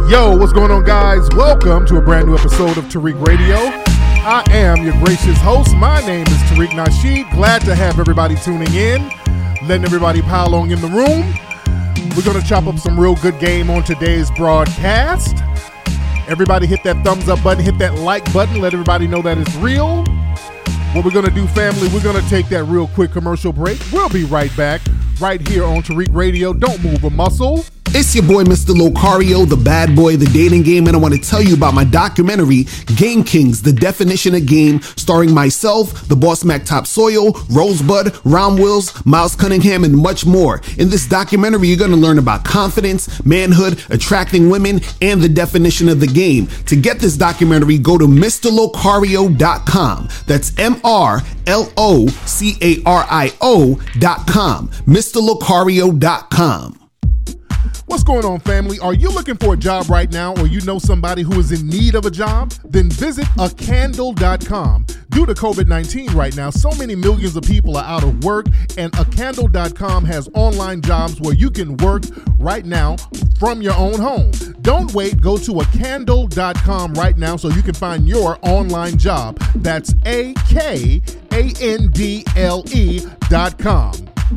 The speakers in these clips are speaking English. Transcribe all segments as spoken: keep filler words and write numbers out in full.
Yo, what's going on, guys? Welcome to a brand new episode of Tariq Radio. I am your gracious host. My name is Tariq Nasheed. Glad to have everybody tuning in, letting everybody pile on in the room. We're going to chop up some real good game on today's broadcast. Everybody hit that thumbs up button, hit that like button, let everybody know that it's real. What we're going to do, family, we're going to take that real quick commercial break. We'll be right back, right here on Tariq Radio. Don't move a muscle. It's your boy, Mister Locario, the bad boy of the dating game, and I want to tell you about my documentary, Game Kings, The Definition of Game, starring myself, the Boss Mac Topsoil, Rosebud, Ron Wills, Miles Cunningham, and much more. In this documentary, you're going to learn about confidence, manhood, attracting women, and the definition of the game. To get this documentary, go to Mr Locario dot com. That's M R L O C A R I O dot com. Mr Locario dot com. What's going on, family? Are you looking for a job right now, or you know somebody who is in need of a job? Then visit a candle dot com. Due to covid nineteen right now, so many millions of people are out of work, and a candle dot com has online jobs where you can work right now from your own home. Don't wait. Go to a candle dot com right now so you can find your online job. That's A K A N D L E dot com.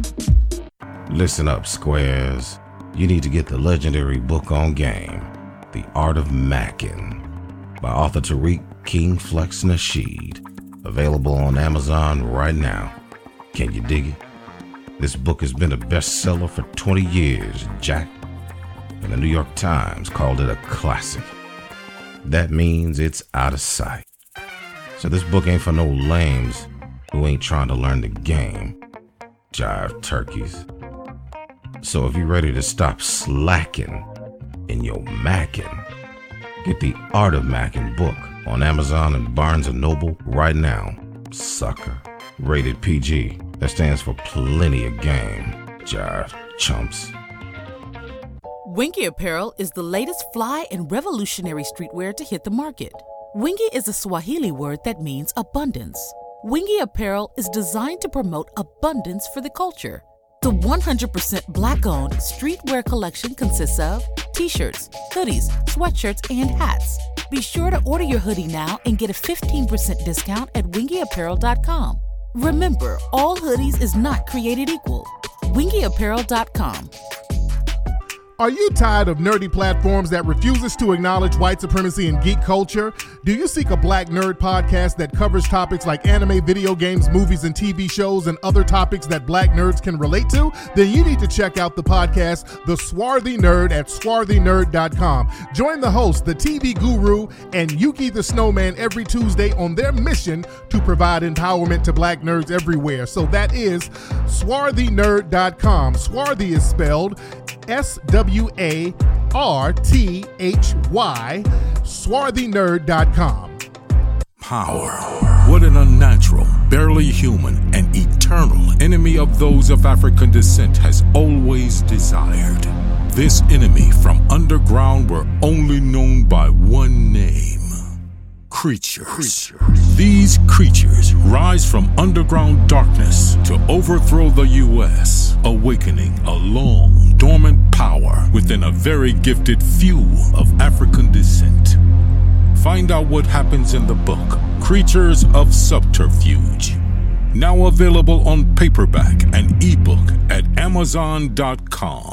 Listen up, squares. You need to get the legendary book on game, The Art of Mackin, by author Tariq King Flex Nasheed, available on Amazon right now. Can you dig it? This book has been a bestseller for twenty years, Jack, and the New York Times called it a classic. That means it's out of sight. So this book ain't for no lames who ain't trying to learn the game. Jive turkeys. So if you're ready to stop slacking in your mackin', get the Art of Mackin' book on Amazon and Barnes and Noble right now. Sucker. Rated P G. That stands for plenty of game. Jive chumps. Wingy Apparel is the latest fly and revolutionary streetwear to hit the market. Wingy is a Swahili word that means abundance. Wingy Apparel is designed to promote abundance for the culture. The one hundred percent Black-owned streetwear collection consists of t-shirts, hoodies, sweatshirts, and hats. Be sure to order your hoodie now and get a fifteen percent discount at wingy apparel dot com. Remember, all hoodies is not created equal. wingy apparel dot com. Are you tired of nerdy platforms that refuses to acknowledge white supremacy and geek culture? Do you seek a black nerd podcast that covers topics like anime, video games, movies, and T V shows, and other topics that black nerds can relate to? Then you need to check out the podcast, The Swarthy Nerd, at swarthy nerd dot com. Join the host, the T V guru, and Yuki the Snowman every Tuesday on their mission to provide empowerment to black nerds everywhere. So that is swarthy nerd dot com. Swarthy is spelled S W A R T H Y, swarthy nerd dot com. Power. What an unnatural, barely human, and eternal enemy of those of African descent has always desired. This enemy from underground were only known by one name. Creatures. creatures. These creatures rise from underground darkness to overthrow the U S, awakening a long, dormant power within a very gifted few of African descent. Find out what happens in the book, Creatures of Subterfuge. Now available on paperback and ebook at amazon dot com.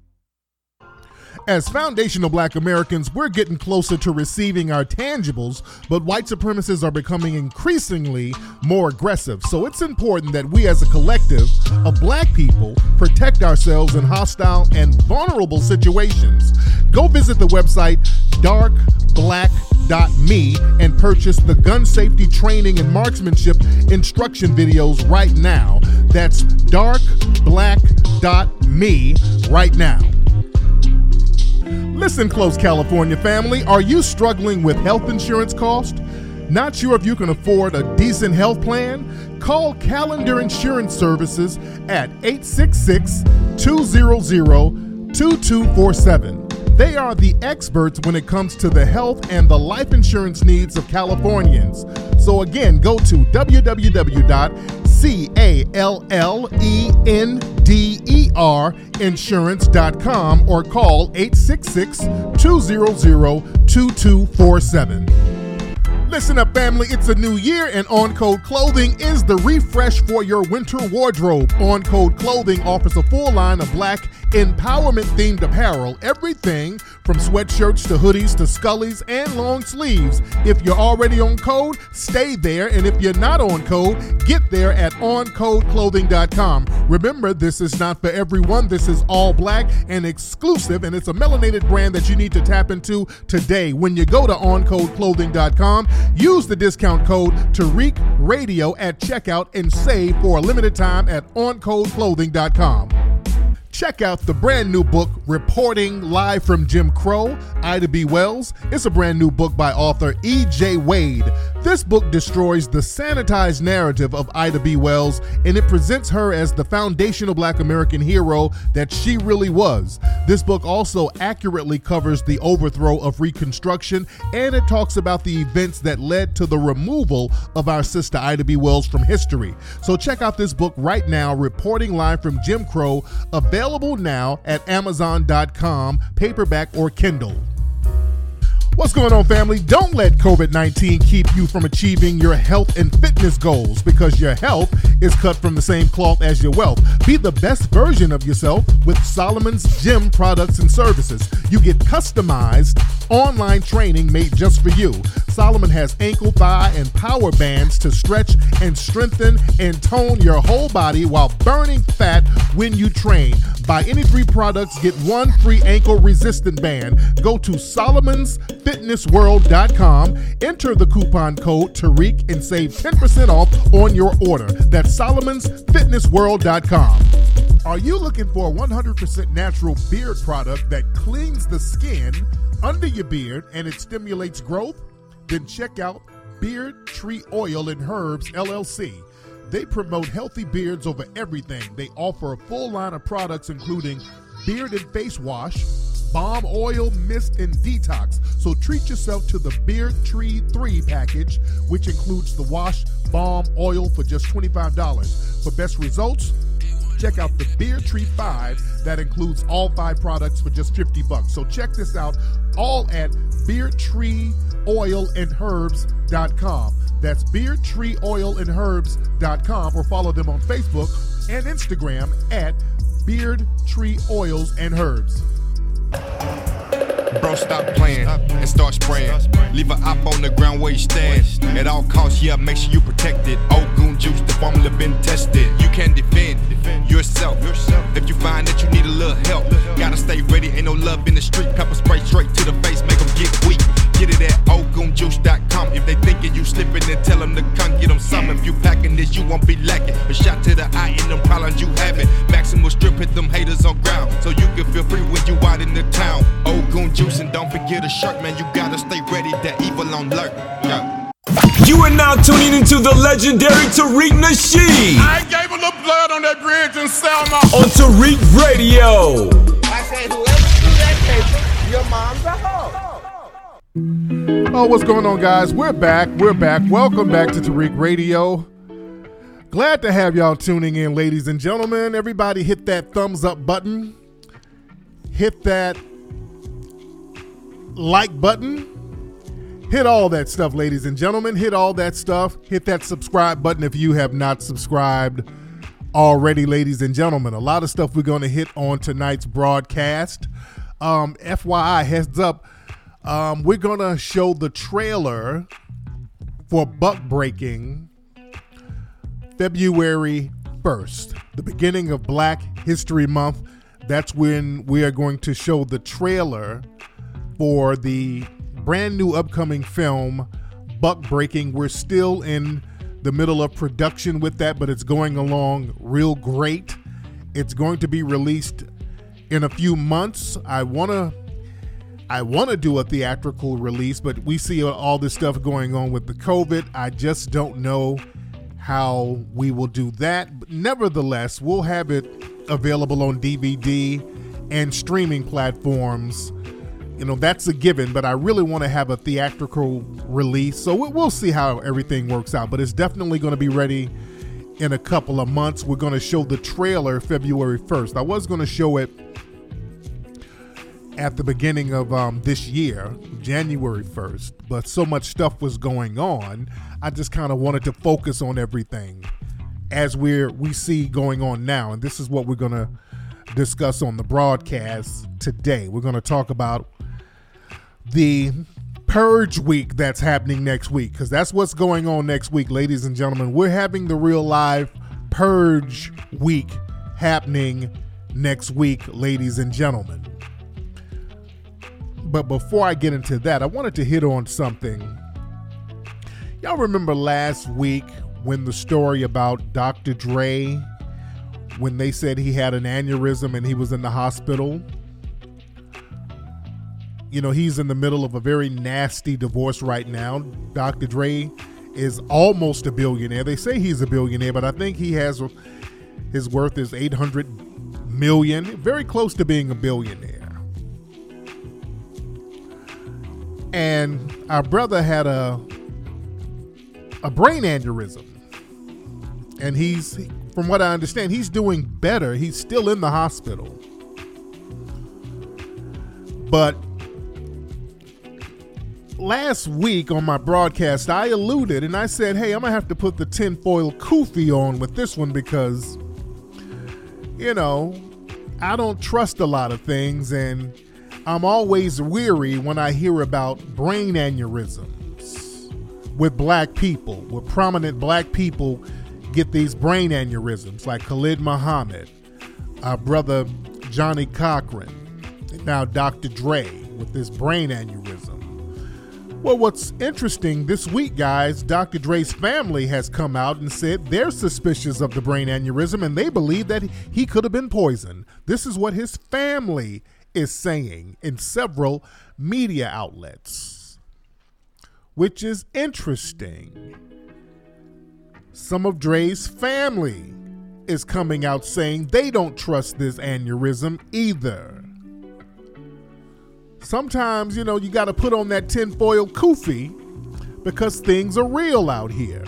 As foundational black Americans, we're getting closer to receiving our tangibles, but white supremacists are becoming increasingly more aggressive. So it's important that we as a collective of black people protect ourselves in hostile and vulnerable situations. Go visit the website dark black dot me and purchase the gun safety training and marksmanship instruction videos right now. That's dark black dot me right now. Listen close, California family. Are you struggling with health insurance costs? Not sure if you can afford a decent health plan? Call Calendar Insurance Services at eight six six, two hundred, two two four seven. They are the experts when it comes to the health and the life insurance needs of Californians. So again, go to w w w dot C A L L E N D E R insurance dot com or call eight six six, two zero zero, two two four seven. Listen up, family. It's a new year, and On Code Clothing is the refresh for your winter wardrobe. On Code Clothing offers a full line of black empowerment-themed apparel, everything from sweatshirts to hoodies to scullies and long sleeves. If you're already on Code, stay there, and if you're not on Code, get there at on code clothing dot com. Remember, this is not for everyone. This is all black and exclusive, and it's a melanated brand that you need to tap into today. When you go to on code clothing dot com, use the discount code Tariq Radio at checkout and save for a limited time at on code clothing dot com. Check out the brand new book, Reporting Live from Jim Crow, Ida B. Wells. It's a brand new book by author E J. Wade. This book destroys the sanitized narrative of Ida B. Wells, and it presents her as the foundational black American hero that she really was. This book also accurately covers the overthrow of Reconstruction, and it talks about the events that led to the removal of our sister Ida B. Wells from history. So check out this book right now, Reporting Live from Jim Crow, available Available now at amazon dot com, paperback or Kindle. What's going on, family? Don't let covid nineteen keep you from achieving your health and fitness goals, because your health is cut from the same cloth as your wealth. Be the best version of yourself with Solomon's Gym products and services. You get customized online training made just for you. Solomon has ankle, thigh, and power bands to stretch and strengthen and tone your whole body while burning fat when you train. Buy any three products, get one free ankle resistant band. Go to solomons fitness world dot com, enter the coupon code Tariq, and save ten percent off on your order. That's solomons fitness world dot com. Are you looking for a one hundred percent natural beard product that cleans the skin under your beard and it stimulates growth? Then check out Beard Tree Oil and Herbs, L L C. They promote healthy beards over everything. They offer a full line of products including beard and face wash, balm oil, mist, and detox. So treat yourself to the Beard Tree three package, which includes the wash, balm, oil for just twenty-five dollars. For best results, check out the Beard Tree five that includes all five products for just fifty bucks. So check this out, all at beard tree oil and herbs dot com. That's beard tree oil and herbs dot com, or follow them on Facebook and Instagram at Beard Tree Oils and Herbs. Bro, stop playing and start spraying. Leave an op on the ground where you stand. At all costs, yeah, make sure you protect it. Old Goon Juice, the formula been tested. You can defend yourself if you find that you need a little help. Gotta stay ready, ain't no love in the street. Pepper spray straight to the face, make them get weak. Get it at old goon juice dot com. If they thinking you slipping, then tell them to come get them some. If you packing this, you won't be lacking. A shot to the eye and them problems you having. Maximal strip, hit them haters on ground, so you can feel free when you out in the town. Old Goon Juice, and don't forget a shirt, man. You gotta stay ready, that evil on alert. Yeah. You are now tuning into the legendary Tariq Nasheed. I gave a little blood on that bridge in Selma. On Tariq Radio. I said, whoever threw that paper, your mom's a hoe. Oh, what's going on, guys? We're back. We're back. Welcome back to Tariq Radio. Glad to have y'all tuning in, ladies and gentlemen. Everybody hit that thumbs up button. Hit that like button. Hit all that stuff, ladies and gentlemen. Hit all that stuff. Hit that subscribe button if you have not subscribed already, ladies and gentlemen. A lot of stuff we're going to hit on tonight's broadcast. Um, F Y I, heads up. Um, we're going to show the trailer for Buck Breaking February first, the beginning of Black History Month. That's when we are going to show the trailer for the brand new upcoming film, Buck Breaking. We're still in the middle of production with that, but it's going along real great. It's going to be released in a few months. I want to I want to do a theatrical release, but we see all this stuff going on with the COVID. I just don't know how we will do that. But nevertheless, we'll have it available on D V D and streaming platforms. You know, that's a given, but I really want to have a theatrical release. So we'll see how everything works out, but it's definitely going to be ready in a couple of months. We're going to show the trailer February first. I was going to show it at the beginning of um, this year, January first, but so much stuff was going on, I just kind of wanted to focus on everything as we're we see going on now. And this is what we're going to discuss on the broadcast today. We're going to talk about the Purge Week that's happening next week, because that's what's going on next week, ladies and gentlemen. We're having the real live Purge Week happening next week, ladies and gentlemen. But before I get into that, I wanted to hit on something. Y'all remember last week when the story about Doctor Dre, when they said he had an aneurysm and he was in the hospital? You know, he's in the middle of a very nasty divorce right now. Doctor Dre is almost a billionaire. They say he's a billionaire, but I think he has, his worth is eight hundred million, very close to being a billionaire. And our brother had a a brain aneurysm. And he's, from what I understand, he's doing better. He's still in the hospital. But last week on my broadcast, I alluded and I said, hey, I'm going to have to put the tinfoil kufi on with this one because, you know, I don't trust a lot of things, and I'm always weary when I hear about brain aneurysms with black people, where prominent black people get these brain aneurysms, like Khalid Muhammad, our brother Johnny Cochran, and now Doctor Dre with this brain aneurysm. Well, what's interesting this week, guys, Doctor Dre's family has come out and said they're suspicious of the brain aneurysm and they believe that he could have been poisoned. This is what his family is saying in several media outlets, which is interesting. Some of Dre's family is coming out saying they don't trust this aneurysm either. Sometimes, you know, you got to put on that tinfoil kufi because things are real out here.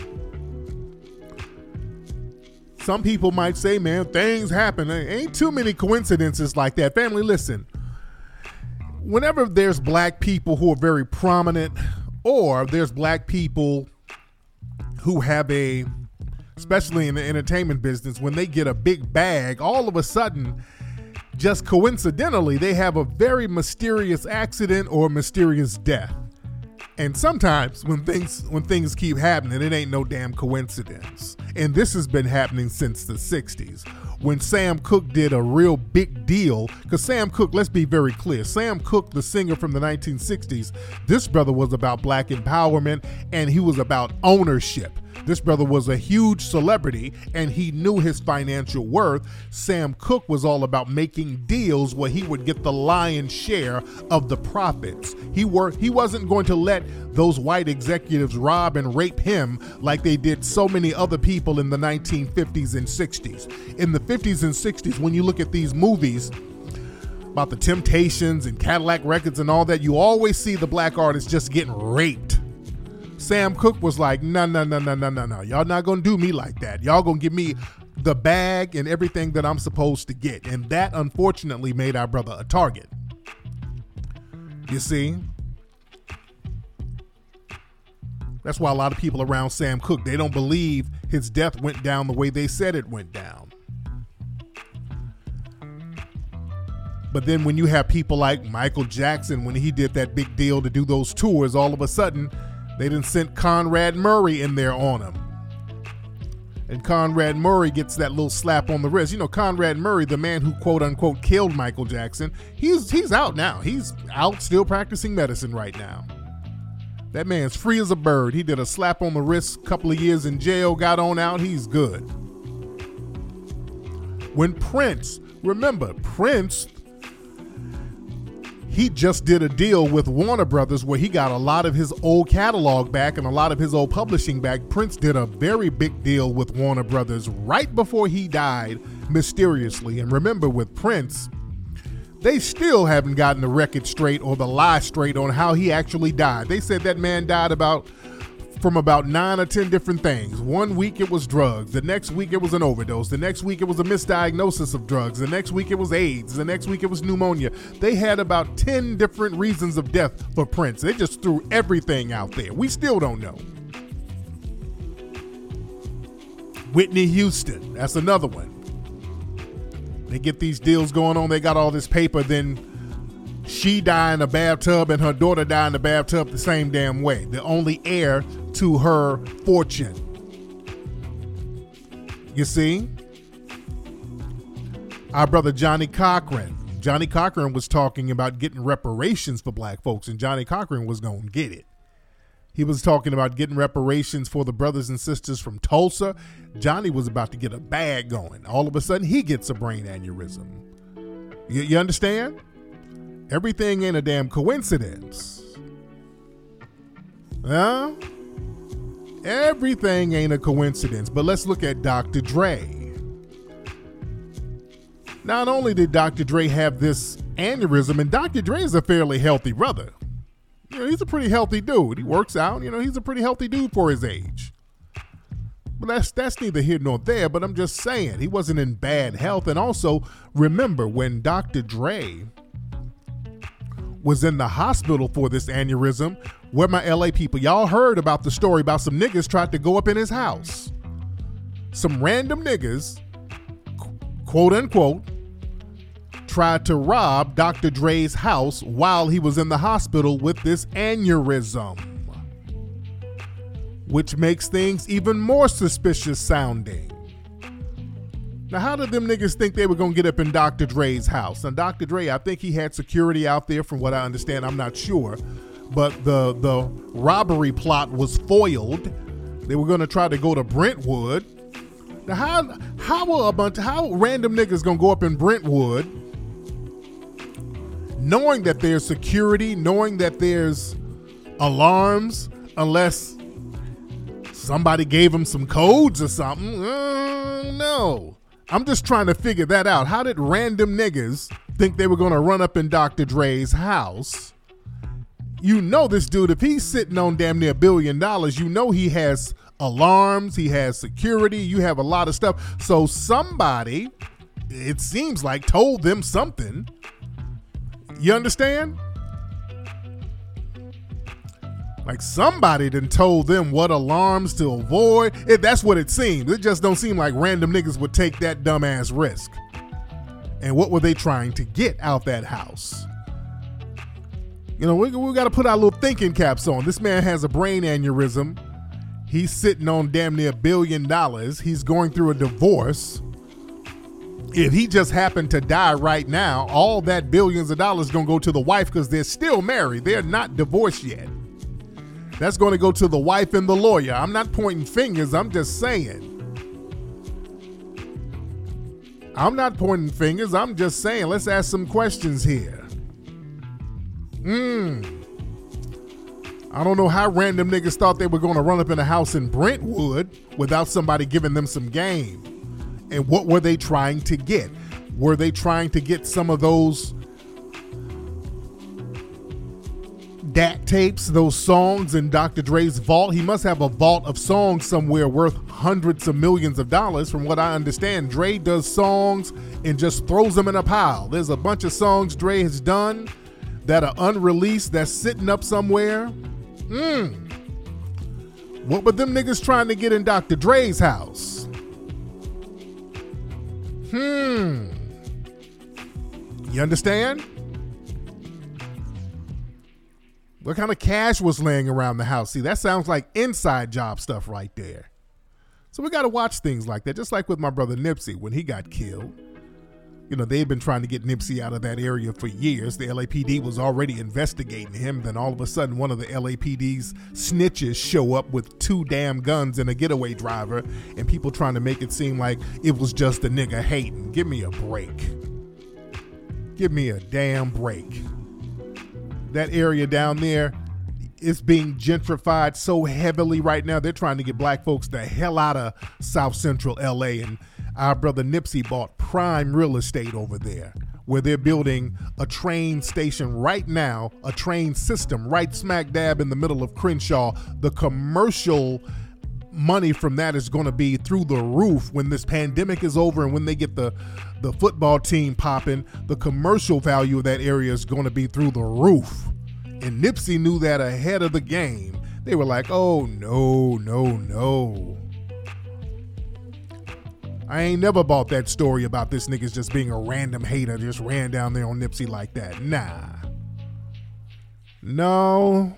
Some people might say, man, things happen. There ain't too many coincidences like that. Family, listen. Whenever there's black people who are very prominent, or there's black people who have a, especially in the entertainment business, when they get a big bag, all of a sudden, just coincidentally, they have a very mysterious accident or mysterious death. And sometimes when things when things keep happening, it ain't no damn coincidence. And this has been happening since the sixties. When Sam Cooke did a real big deal, because Sam Cooke, let's be very clear, Sam Cooke, the singer from the nineteen sixties, this brother was about black empowerment and he was about ownership. This brother was a huge celebrity and he knew his financial worth. Sam Cooke was all about making deals where he would get the lion's share of the profits. He were he wasn't going to let those white executives rob and rape him like they did so many other people in the nineteen fifties and sixties. In the fifties and sixties, when you look at these movies about the Temptations and Cadillac Records and all that, you always see the black artists just getting raped. Sam Cooke was like, no, no, no, no, no, no, no. Y'all not going to do me like that. Y'all going to give me the bag and everything that I'm supposed to get. And that, unfortunately, made our brother a target. You see? That's why a lot of people around Sam Cooke, they don't believe his death went down the way they said it went down. But then when you have people like Michael Jackson, when he did that big deal to do those tours, all of a sudden, they done sent Conrad Murray in there on him. And Conrad Murray gets that little slap on the wrist. You know, Conrad Murray, the man who quote unquote killed Michael Jackson, he's he's out now. He's out still practicing medicine right now. That man's free as a bird. He did a slap on the wrist, couple of years in jail, got on out. He's good. When Prince, remember, Prince, he just did a deal with Warner Brothers where he got a lot of his old catalog back and a lot of his old publishing back. Prince did a very big deal with Warner Brothers right before he died mysteriously. And remember, with Prince, they still haven't gotten the record straight or the lie straight on how he actually died. They said that man died about from about nine or ten different things. One week it was drugs. The next week it was an overdose. The next week it was a misdiagnosis of drugs. The next week it was AIDS. The next week it was pneumonia. They had about ten different reasons of death for Prince. They just threw everything out there. We still don't know. Whitney Houston, that's another one. They get these deals going on. They got all this paper. Then she died in a bathtub and her daughter died in the bathtub the same damn way. The only heir to her fortune. You see? Our brother Johnny Cochran. Johnny Cochran was talking about getting reparations for black folks, and Johnny Cochran was going to get it. He was talking about getting reparations for the brothers and sisters from Tulsa. Johnny was about to get a bag going. All of a sudden, he gets a brain aneurysm. You, you understand? Everything ain't a damn coincidence. Huh? Everything ain't a coincidence. But let's look at Doctor Dre. Not only did Doctor Dre have this aneurysm, and Doctor Dre is a fairly healthy brother. You know, he's a pretty healthy dude. He works out. You know, he's a pretty healthy dude for his age. But that's that's neither here nor there. But I'm just saying, he wasn't in bad health. And also, remember, when Doctor Dre was in the hospital for this aneurysm, where my L A people, y'all heard about the story about some niggas tried to go up in his house. Some random niggas, quote unquote, tried to rob Doctor Dre's house while he was in the hospital with this aneurysm, which makes things even more suspicious sounding. Now, how did them niggas think they were going to get up in Doctor Dre's house? Now, Doctor Dre, I think he had security out there from what I understand. I'm not sure. But the, the robbery plot was foiled. They were going to try to go to Brentwood. Now, how, how are a bunch, how random niggas going to go up in Brentwood knowing that there's security, knowing that there's alarms, unless somebody gave them some codes or something? Uh, no. I'm just trying to figure that out. How did random niggas think they were going to run up in Doctor Dre's house? You know this dude, if he's sitting on damn near a billion dollars, you know he has alarms, he has security, you have a lot of stuff. So somebody, it seems like, told them something. You understand? Like somebody done told them what alarms to avoid. It, that's what it seems. It just don't seem like random niggas would take that dumbass risk. And what were they trying to get out that house? You know, we, we got to put our little thinking caps on. This man has a brain aneurysm. He's sitting on damn near a billion dollars. He's going through a divorce. If he just happened to die right now, all that billions of dollars going to go to the wife because they're still married. They're not divorced yet. That's going to go to the wife and the lawyer. I'm not pointing fingers. I'm just saying. I'm not pointing fingers. I'm just saying, let's ask some questions here. Hmm. I don't know how random niggas thought they were going to run up in a house in Brentwood without somebody giving them some game. And what were they trying to get? Were they trying to get some of those D A T tapes, those songs in Doctor Dre's vault? He must have a vault of songs somewhere worth hundreds of millions of dollars. From what I understand, Dre does songs and just throws them in a pile. There's a bunch of songs Dre has done that are unreleased, that's sitting up somewhere. Hmm. What were them niggas trying to get in Doctor Dre's house? Hmm. You understand? What kind of cash was laying around the house? See, that sounds like inside job stuff right there. So we got to watch things like that, just like with my brother Nipsey when he got killed. You know, they've been trying to get Nipsey out of that area for years. The L A P D was already investigating him. Then all of a sudden, one of the L A P D's snitches show up with two damn guns and a getaway driver, and people trying to make it seem like it was just a nigga hating. Give me a break. Give me a damn break. That area down there is being gentrified so heavily right now. They're trying to get black folks the hell out of South Central L A, and our brother Nipsey bought prime real estate over there. where they're building a train station right now, a train system right smack dab in the middle of Crenshaw. The commercial money from that is going to be through the roof when this pandemic is over, and when they get the the football team popping, the commercial value of that area is going to be through the roof. And Nipsey knew that ahead of the game. They were like, oh, no, no, no. I ain't never bought that story about this niggas just being a random hater, just ran down there on Nipsey like that. Nah. No.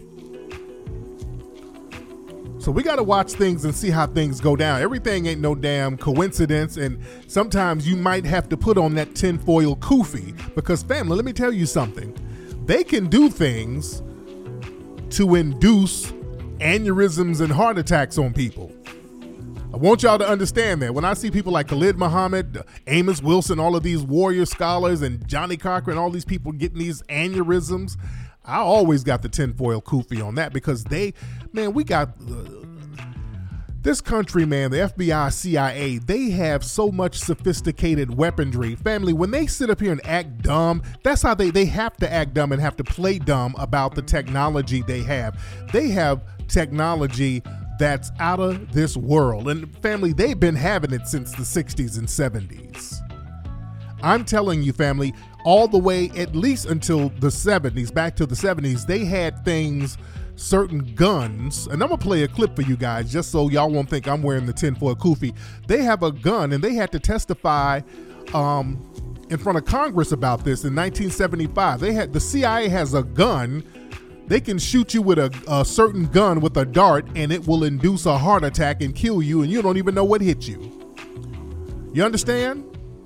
So we got to watch things and see how things go down. Everything ain't no damn coincidence, and sometimes you might have to put on that tinfoil kufi, because family, let me tell you something. They can do things to induce aneurysms and heart attacks on people. I want y'all to understand that. When I see people like Khalid Muhammad, Amos Wilson, all of these warrior scholars, and Johnny Cochran, all these people getting these aneurysms, I always got the tinfoil kufi on that, because they, man, we got uh, this country, man, the F B I, C I A, they have so much sophisticated weaponry. Family, when they sit up here and act dumb, that's how they, they have to act dumb and have to play dumb about the technology they have. They have technology that's out of this world. And family, they've been having it since the sixties and seventies. I'm telling you, family, all the way at least until the seventies, back to the seventies, they had things, certain guns, and I'm gonna play a clip for you guys just so y'all won't think I'm wearing the tinfoil kufi. They have a gun, and they had to testify um, in front of Congress about this in nineteen seventy-five. They had, the C I A has a gun. They can shoot you with a, a certain gun with a dart, and it will induce a heart attack and kill you, and you don't even know what hit you. You understand?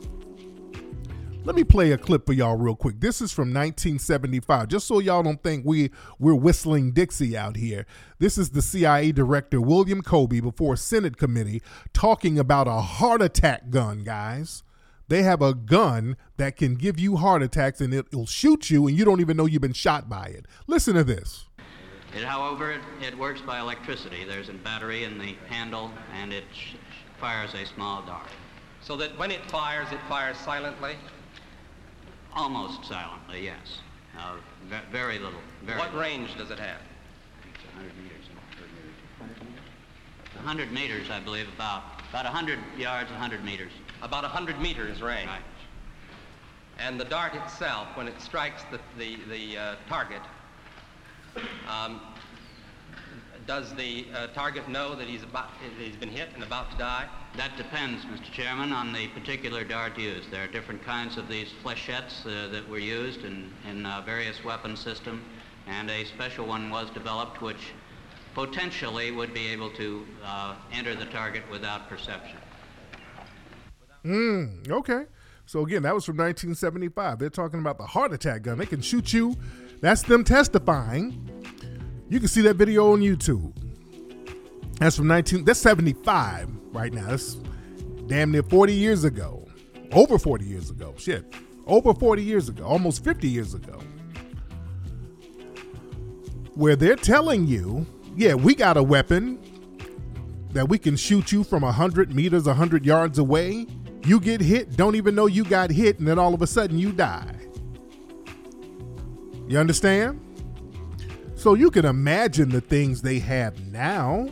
Let me play a clip for y'all real quick. This is from nineteen seventy-five, just so y'all don't think we, we're whistling Dixie out here. This is the C I A director, William Colby, before a Senate committee talking about a heart attack gun, guys. They have a gun that can give you heart attacks, and it, it'll shoot you, and you don't even know you've been shot by it. Listen to this. It, however, it, it works by electricity. There's a battery in the handle, and it sh- fires a small dart. So that when it fires, it fires silently? Almost silently, yes. Uh, v- very little. Very what little. range does it have? one hundred meters. one hundred meters, I believe, about. About one hundred yards, one hundred meters. About one hundred meters range. Right. And the dart itself, when it strikes the, the, the uh, target, um, does the uh, target know that he's, about, he's been hit and about to die? That depends, Mister Chairman, on the particular dart used. There are different kinds of these flechettes uh, that were used in, in uh, various weapon systems, and a special one was developed which potentially would be able to uh, enter the target without perception. Mm, okay. So again, that was from nineteen seventy-five. They're talking about the heart attack gun. They can shoot you. That's them testifying. You can see that video on YouTube. That's from nineteen. That's seventy-five right now. That's damn near forty years ago. Over forty years ago. Shit. Over forty years ago. Almost fifty years ago. Where they're telling you, yeah, we got a weapon that we can shoot you from one hundred meters, one hundred yards away. You get hit, don't even know you got hit, and then all of a sudden you die. You understand? So you can imagine the things they have now.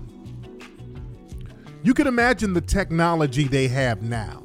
You can imagine the technology they have now.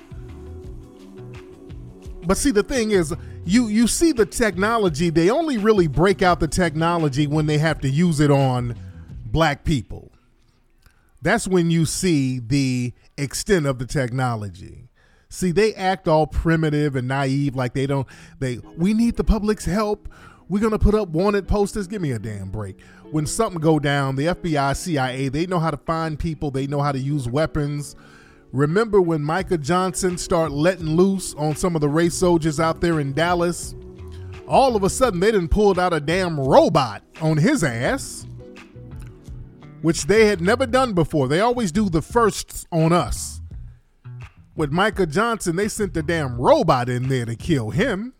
But see, the thing is, you, you see the technology, they only really break out the technology when they have to use it on black people. That's when you see the extent of the technology. See, they act all primitive and naive, like they don't, they, we need the public's help. We're going to put up wanted posters. Give me a damn break. When something go down, the F B I, C I A, they know how to find people. They know how to use weapons. Remember when Micah Johnson started letting loose on some of the race soldiers out there in Dallas? All of a sudden, they done pulled out a damn robot on his ass, which they had never done before. They always do the firsts on us. With Micah Johnson, they sent the damn robot in there to kill him.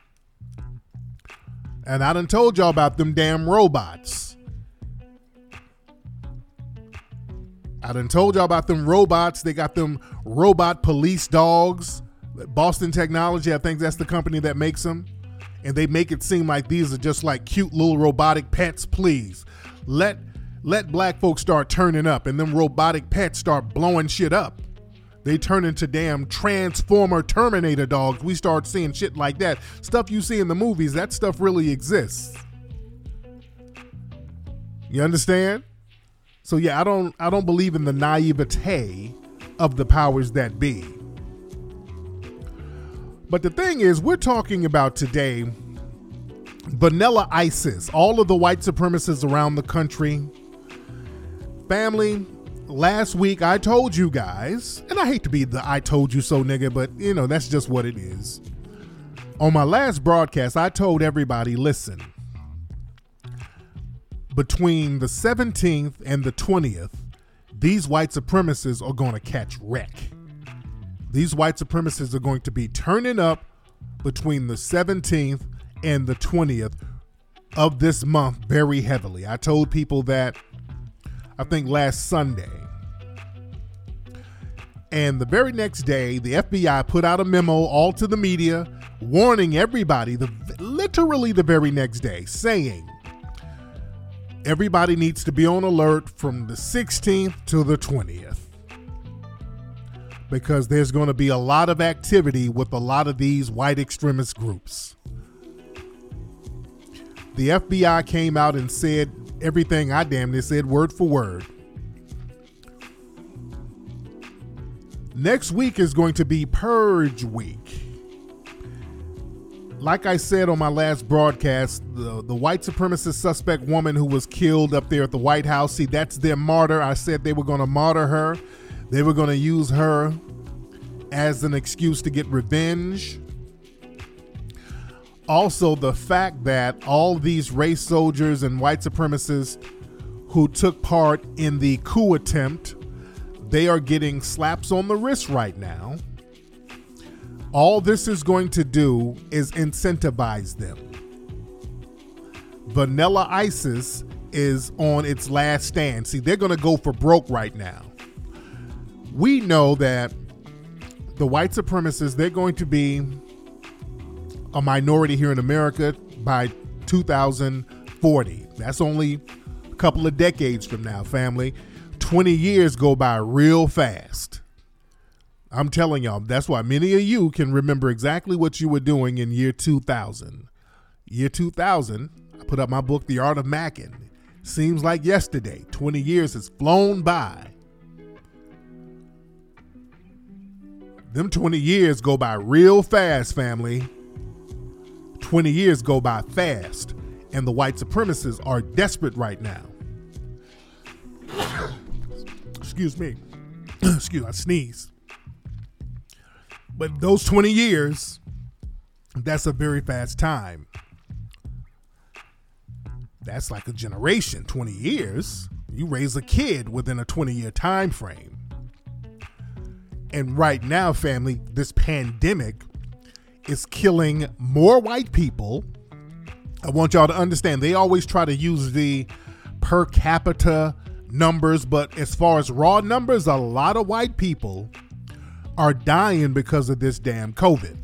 And I done told y'all about them damn robots. I done told y'all about them robots. They got them robot police dogs Boston Technology, I think that's the company that makes them. And they make it seem like these are just like cute little robotic pets. Please, let let black folks start turning up and them robotic pets start blowing shit up. They turn into damn Transformer Terminator dogs. We start seeing shit like that. Stuff you see in the movies, that stuff really exists. You understand? So yeah, I don't I don't believe in the naivete of the powers that be. But the thing is, we're talking about today Vanilla ISIS, all of the white supremacists around the country. Family, last week I told you guys, and I hate to be the I told you so nigga, but you know, that's just what it is. On my last broadcast, I told everybody, listen, between the seventeenth and the twentieth, these white supremacists are going to catch wreck. These white supremacists are going to be turning up between the seventeenth and the twentieth of this month very heavily. I told people that, I think, last Sunday. And the very next day, the F B I put out a memo all to the media warning everybody, the literally the very next day, saying everybody needs to be on alert from the sixteenth to the twentieth. Because there's going to be a lot of activity with a lot of these white extremist groups. The F B I came out and said everything I damn near said word for word. Next week is going to be Purge Week. Like I said on my last broadcast, the, the white supremacist suspect woman who was killed up there at the White House, see, that's their martyr. I said they were going to martyr her. They were going to use her as an excuse to get revenge. Also, the fact that all these race soldiers and white supremacists who took part in the coup attempt, they are getting slaps on the wrist right now. All this is going to do is incentivize them. Vanilla ISIS is on its last stand. See, they're going to go for broke right now. We know that the white supremacists, they're going to be a minority here in America by two thousand forty. That's only a couple of decades from now, family. twenty years go by real fast. I'm telling y'all, that's why many of you can remember exactly what you were doing in year two thousand. Year two thousand, I put up my book, The Art of Mackin'. Seems like yesterday. twenty years has flown by. Them twenty years go by real fast, family. twenty years go by fast, and the white supremacists are desperate right now. Excuse me. Excuse me, I sneezed. But those twenty years, that's a very fast time. That's like a generation, twenty years. You raise a kid within a twenty-year time frame. And right now, family, this pandemic is killing more white people. I want y'all to understand, they always try to use the per capita numbers, but as far as raw numbers, a lot of white people are dying because of this damn COVID.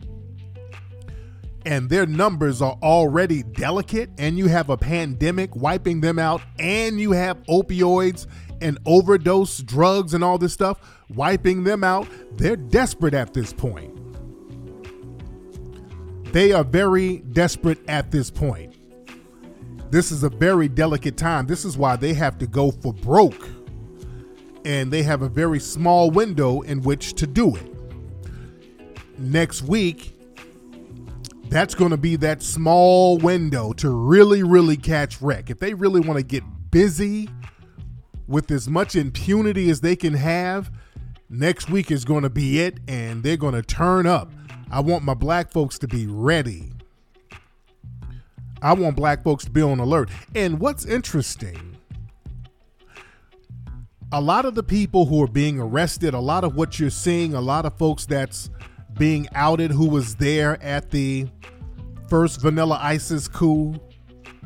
And their numbers are already delicate, and you have a pandemic wiping them out, and you have opioids and overdose drugs and all this stuff wiping them out. They're desperate at this point. They are very desperate at this point. This is a very delicate time. This is why they have to go for broke. And they have a very small window in which to do it. Next week, that's going to be that small window to really, really catch wreck. If they really want to get busy with as much impunity as they can have, next week is going to be it, and they're going to turn up. I want my black folks to be ready. I want black folks to be on alert. And what's interesting, a lot of the people who are being arrested, a lot of what you're seeing, a lot of folks that's being outed who was there at the first Vanilla ISIS coup,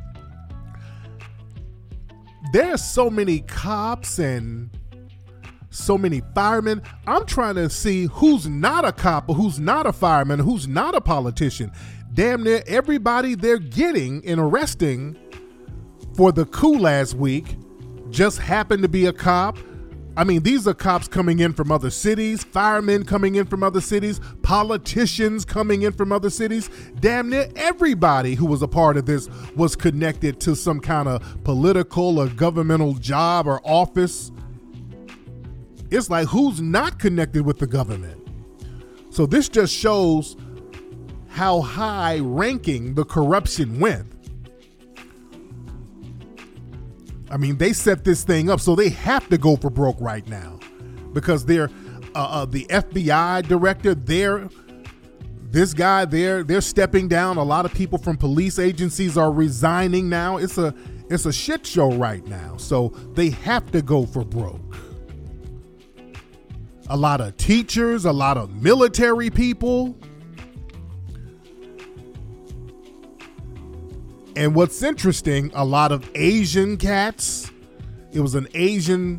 there are so many cops and so many firemen. I'm trying to see who's not a cop, or who's not a fireman, who's not a politician. Damn near everybody they're getting and arresting for the coup last week just happened to be a cop. I mean, these are cops coming in from other cities, firemen coming in from other cities, politicians coming in from other cities. Damn near everybody who was a part of this was connected to some kind of political or governmental job or office. It's like, who's not connected with the government? So this just shows how high ranking the corruption went. I mean, they set this thing up, so they have to go for broke right now because they're uh, uh, the F B I director. They're this guy. They're they're stepping down. A lot of people from police agencies are resigning now. It's a it's a shit show right now. So they have to go for broke. A lot of teachers, a lot of military people. And what's interesting, a lot of Asian cats. It was an Asian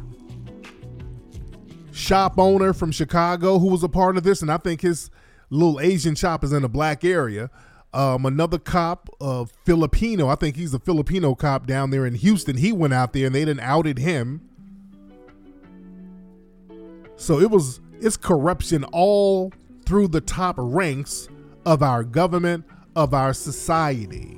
shop owner from Chicago who was a part of this, and I think his little Asian shop is in a black area. Um, another cop, uh, Filipino, I think he's a Filipino cop down there in Houston. He went out there and they done outed him. So it was, it's corruption all through the top ranks of our government, of our society.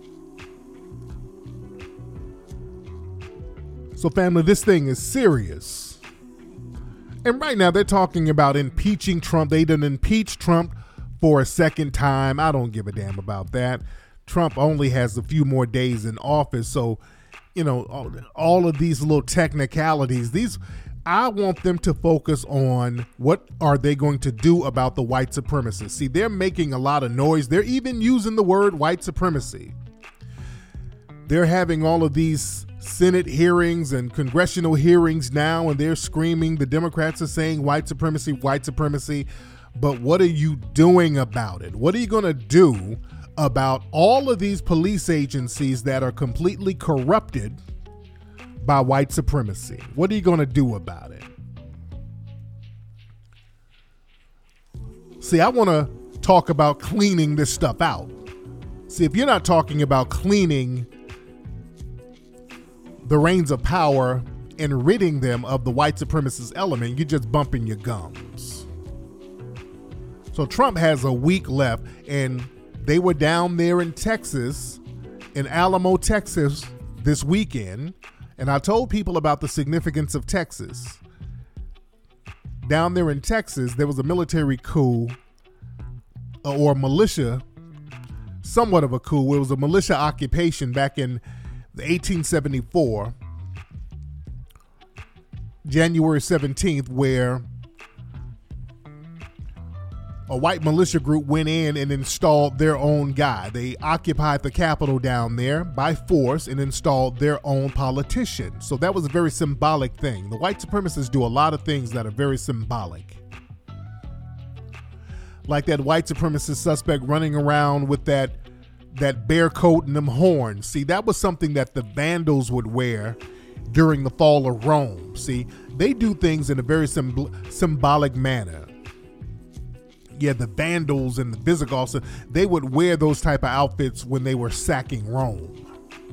So family, this thing is serious. And right now they're talking about impeaching Trump. They done impeached Trump for a second time. I don't give a damn about that. Trump only has a few more days in office. So, you know, all, all of these little technicalities, these, I want them to focus on what are they going to do about the white supremacists. See, they're making a lot of noise. They're even using the word white supremacy. They're having all of these Senate hearings and congressional hearings now, and they're screaming, the Democrats are saying white supremacy, white supremacy. But what are you doing about it? What are you going to do about all of these police agencies that are completely corrupted by white supremacy? What are you going to do about it? See, I want to talk about cleaning this stuff out. See, if you're not talking about cleaning the reins of power and ridding them of the white supremacist element, you're just bumping your gums. So Trump has a week left, and they were down there in Texas, in Alamo, Texas this weekend. And I told people about the significance of Texas. Down there in Texas, there was a military coup uh, or militia, somewhat of a coup. It was a militia occupation back in eighteen seventy-four, January seventeenth, where a white militia group went in and installed their own guy. They occupied the Capitol down there by force and installed their own politician. So that was a very symbolic thing. The white supremacists do a lot of things that are very symbolic. Like that white supremacist suspect running around with that that bear coat and them horns. See, that was something that the Vandals would wear during the fall of Rome. See, they do things in a very symb- symbolic manner. Yeah, the Vandals and the Visigoths, they would wear those type of outfits when they were sacking Rome.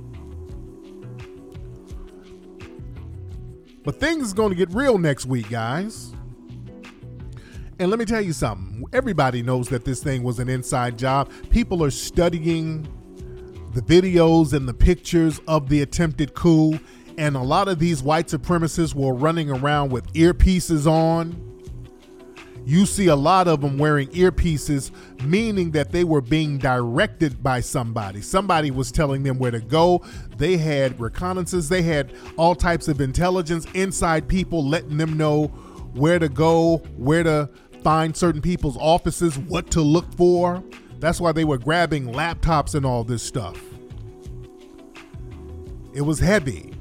But things are going to get real next week, guys. And let me tell you something. Everybody knows that this thing was an inside job. People are studying the videos and the pictures of the attempted coup. And a lot of these white supremacists were running around with earpieces on. You see a lot of them wearing earpieces, meaning that they were being directed by somebody. Somebody was telling them where to go. They had reconnaissance. They had all types of intelligence, inside people letting them know where to go, where to find certain people's offices, what to look for. That's why they were grabbing laptops and all this stuff. It was heavy.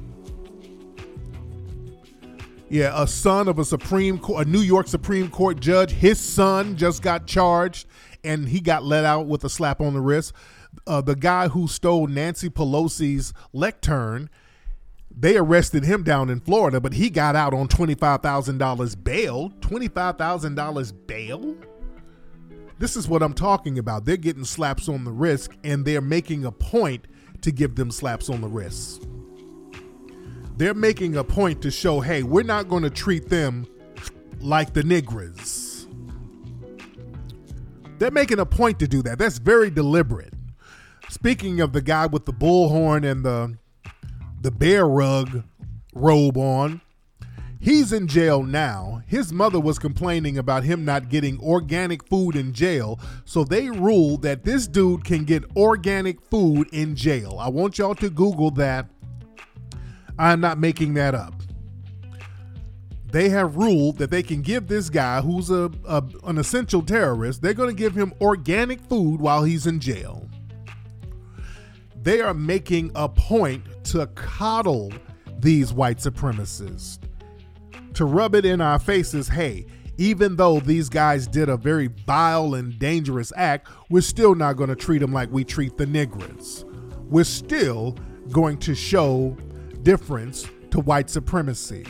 Yeah, a son of a Supreme Court, a New York Supreme Court judge, his son just got charged and he got let out with a slap on the wrist. Uh, the guy who stole Nancy Pelosi's lectern, They arrested him down in Florida, but he got out on twenty-five thousand dollars bail. twenty-five thousand dollars bail? This is what I'm talking about. They're getting slaps on the wrist, and they're making a point to give them slaps on the wrist. They're making a point to show, hey, we're not going to treat them like the niggers. They're making a point to do that. That's very deliberate. Speaking of the guy with the bullhorn and the the bear rug robe on, he's in jail now. His mother was complaining about him not getting organic food in jail, so they ruled that this dude can get organic food in jail. I want y'all to Google that. I'm not making that up. They have ruled that they can give this guy who's a, a an essential terrorist, they're going to give him organic food while he's in jail. They are making a point to coddle these white supremacists, to rub it in our faces. Hey, even though these guys did a very vile and dangerous act, we're still not going to treat them like we treat the niggers. We're still going to show difference to white supremacy.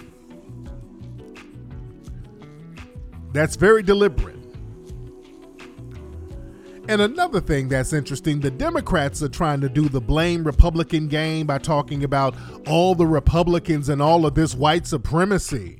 That's very deliberate. And another thing that's interesting, the Democrats are trying to do the blame Republican game by talking about all the Republicans and all of this white supremacy.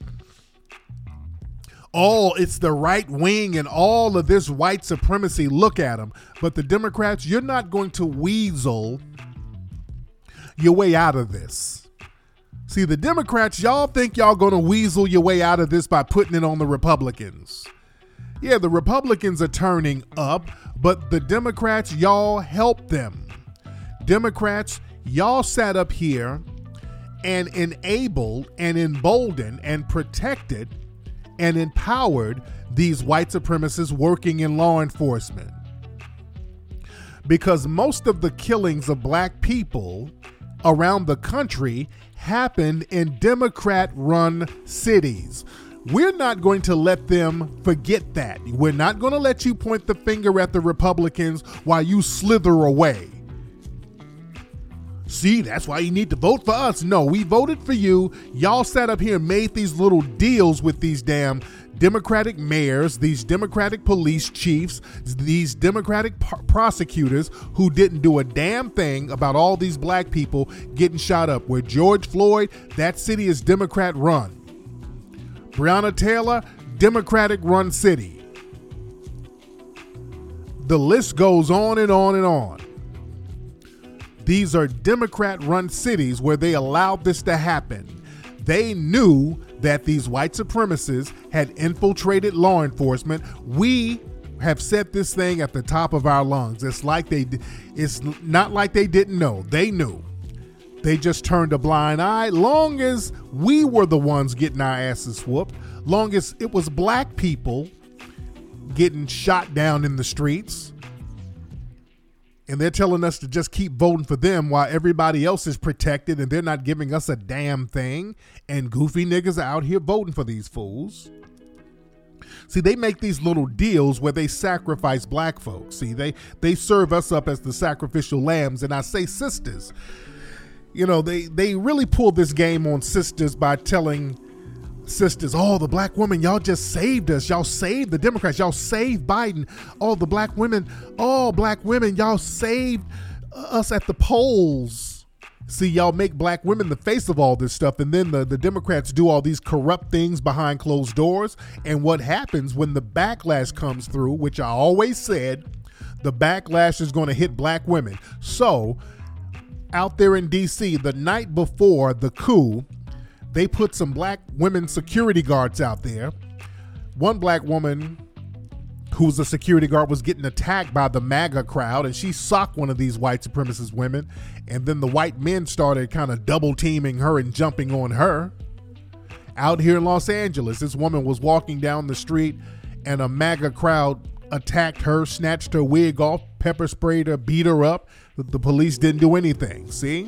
All, it's the right wing and all of this white supremacy. Look at them. But the Democrats, you're not going to weasel your way out of this. See, the Democrats, y'all think y'all going to weasel your way out of this by putting it on the Republicans. Yeah, the Republicans are turning up, but the Democrats, y'all help them. Democrats, y'all sat up here and enabled and emboldened and protected and empowered these white supremacists working in law enforcement. Because most of the killings of black people around the country happened in Democrat-run cities. We're not going to let them forget that. We're not going to let you point the finger at the Republicans while you slither away. See, that's why you need to vote for us. No, we voted for you. Y'all sat up here and made these little deals with these damn Democratic mayors, these Democratic police chiefs, these Democratic p- prosecutors who didn't do a damn thing about all these black people getting shot up. Where George Floyd, that city is Democrat run. Breonna Taylor, Democratic run city. The list goes on and on and on. These are Democrat run cities where they allowed this to happen. They knew that these white supremacists had infiltrated law enforcement. We have said this thing at the top of our lungs. It's like they, it's not like they didn't know. They knew. They just turned a blind eye. Long as we were the ones getting our asses whooped, long as it was black people getting shot down in the streets, and they're telling us to just keep voting for them while everybody else is protected and they're not giving us a damn thing, and goofy niggas are out here voting for these fools. See, they make these little deals where they sacrifice black folks. See, they, they serve us up as the sacrificial lambs, and I say sisters. You know, they, they really pulled this game on sisters by telling sisters, oh, the black women, y'all just saved us. Y'all saved the Democrats. Y'all saved Biden. Oh, the black women, all black women, y'all saved us at the polls. See, y'all make black women the face of all this stuff. And then the, the Democrats do all these corrupt things behind closed doors. And what happens when the backlash comes through, which I always said, the backlash is going to hit black women. So out there in D C, the night before the coup, they put some black women security guards out there. One black woman who was a security guard was getting attacked by the MAGA crowd, and she socked one of these white supremacist women. And then the white men started kind of double teaming her and jumping on her. Out here in Los Angeles, this woman was walking down the street and a MAGA crowd attacked her, snatched her wig off, pepper sprayed her, beat her up. The police didn't do anything. See?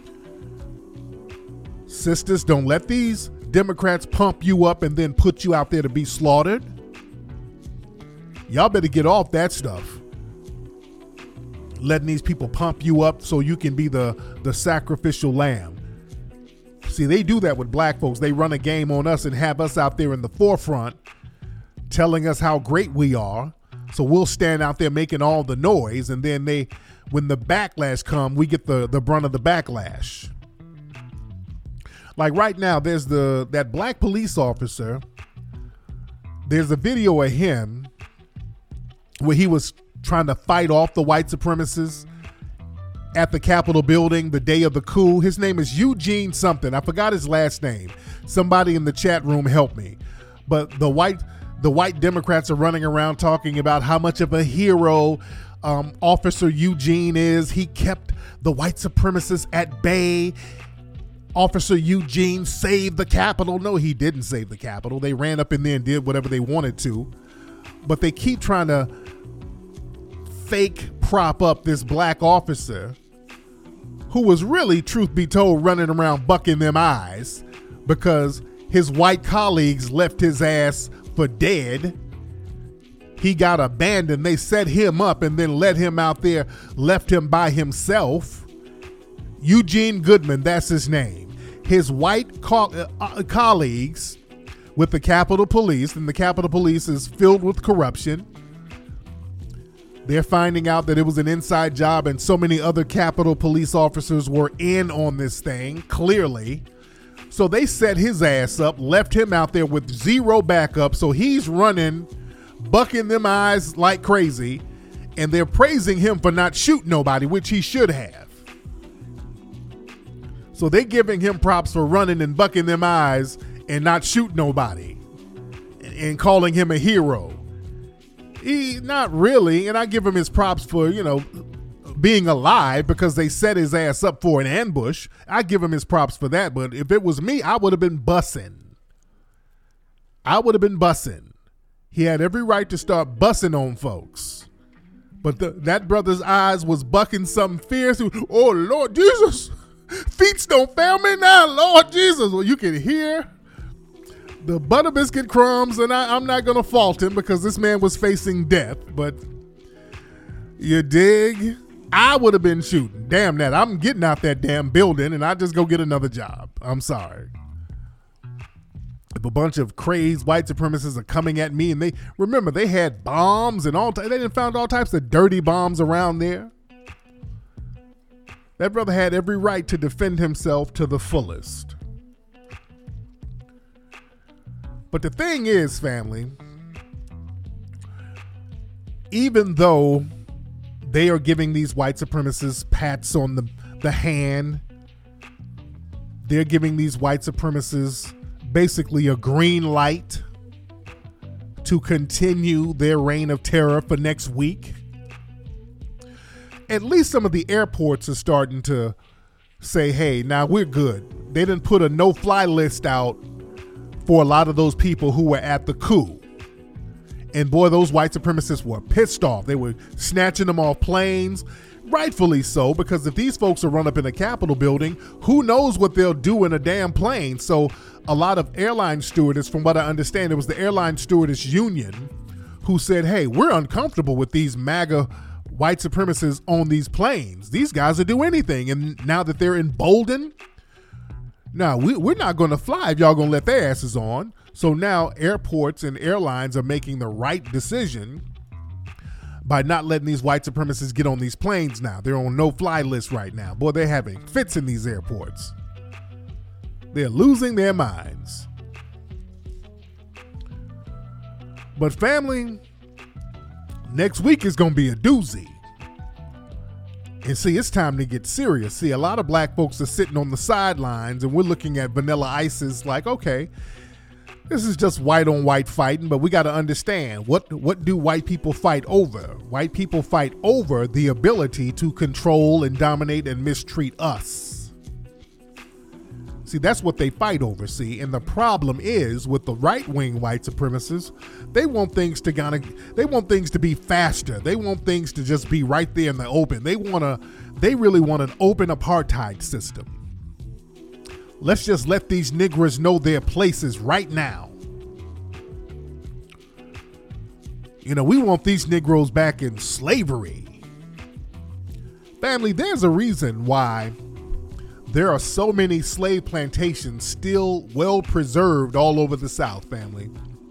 Sisters, don't let these Democrats pump you up and then put you out there to be slaughtered. Y'all better get off that stuff. Letting these people pump you up so you can be the, the sacrificial lamb. See, they do that with black folks. They run a game on us and have us out there in the forefront telling us how great we are. So we'll stand out there making all the noise, and then they, when the backlash come, we get the, the brunt of the backlash. Like right now, there's the that black police officer. There's a video of him where he was trying to fight off the white supremacists at the Capitol building the day of the coup. His name is Eugene something. I forgot his last name. Somebody in the chat room help me. But the white the white Democrats are running around talking about how much of a hero um, Officer Eugene is. He kept the white supremacists at bay. Officer Eugene saved the Capitol. No, he didn't save the Capitol. They ran up in there and did whatever they wanted to. But they keep trying to fake prop up this black officer who was really, truth be told, running around bucking them eyes because his white colleagues left his ass for dead. He got abandoned. They set him up and then let him out there, left him by himself. Eugene Goodman, that's his name. His white co- uh, colleagues with the Capitol Police, and the Capitol Police is filled with corruption. They're finding out that it was an inside job and so many other Capitol Police officers were in on this thing, clearly. So they set his ass up, left him out there with zero backup. So he's running, bucking them eyes like crazy, and they're praising him for not shooting nobody, which he should have. So they're giving him props for running and bucking them eyes and not shooting nobody and calling him a hero. He, not really, and I give him his props for, you know, being alive because they set his ass up for an ambush. I give him his props for that, but if it was me, I would have been bussing. I would have been bussing. He had every right to start bussing on folks. But the, that brother's eyes was bucking something fierce. Oh, Lord Jesus, feet don't fail me now, Lord Jesus. Well, you can hear the butter biscuit crumbs, and I, I'm not going to fault him because this man was facing death, but you dig? I would have been shooting. Damn that. I'm getting out that damn building, and I just go get another job. I'm sorry. If a bunch of crazed white supremacists are coming at me, and they, remember, they had bombs and all, they didn't found all types of dirty bombs around there. That brother had every right to defend himself to the fullest. But the thing is, family, even though they are giving these white supremacists pats on the, the hand, they're giving these white supremacists basically a green light to continue their reign of terror for next week. At least some of the airports are starting to say, hey, now we're good. They didn't put a no-fly list out for a lot of those people who were at the coup. And boy, those white supremacists were pissed off. They were snatching them off planes, rightfully so, because if these folks are run up in a Capitol building, who knows what they'll do in a damn plane. So a lot of airline stewardess, from what I understand, it was the airline stewardess union who said, hey, we're uncomfortable with these MAGA white supremacists on these planes. These guys will do anything. And now that they're emboldened, now, we, we're not going to fly if y'all going to let their asses on. So now airports and airlines are making the right decision by not letting these white supremacists get on these planes now. They're on no-fly list right now. Boy, they're having fits in these airports. They're losing their minds. But family, next week is going to be a doozy. And see, it's time to get serious. See, a lot of black folks are sitting on the sidelines and we're looking at Vanilla Ice's like, okay, this is just white on white fighting, but we got to understand what, what do white people fight over? White people fight over the ability to control and dominate and mistreat us. See, that's what they fight over, see? And the problem is with the right-wing white supremacists, they want things to kind of, they want things to be faster. They want things to just be right there in the open. They want to, they really want an open apartheid system. Let's just let these niggers know their places right now. You know, we want these Negroes back in slavery. Family, there's a reason why There are so many slave plantations still well preserved all over the South, family.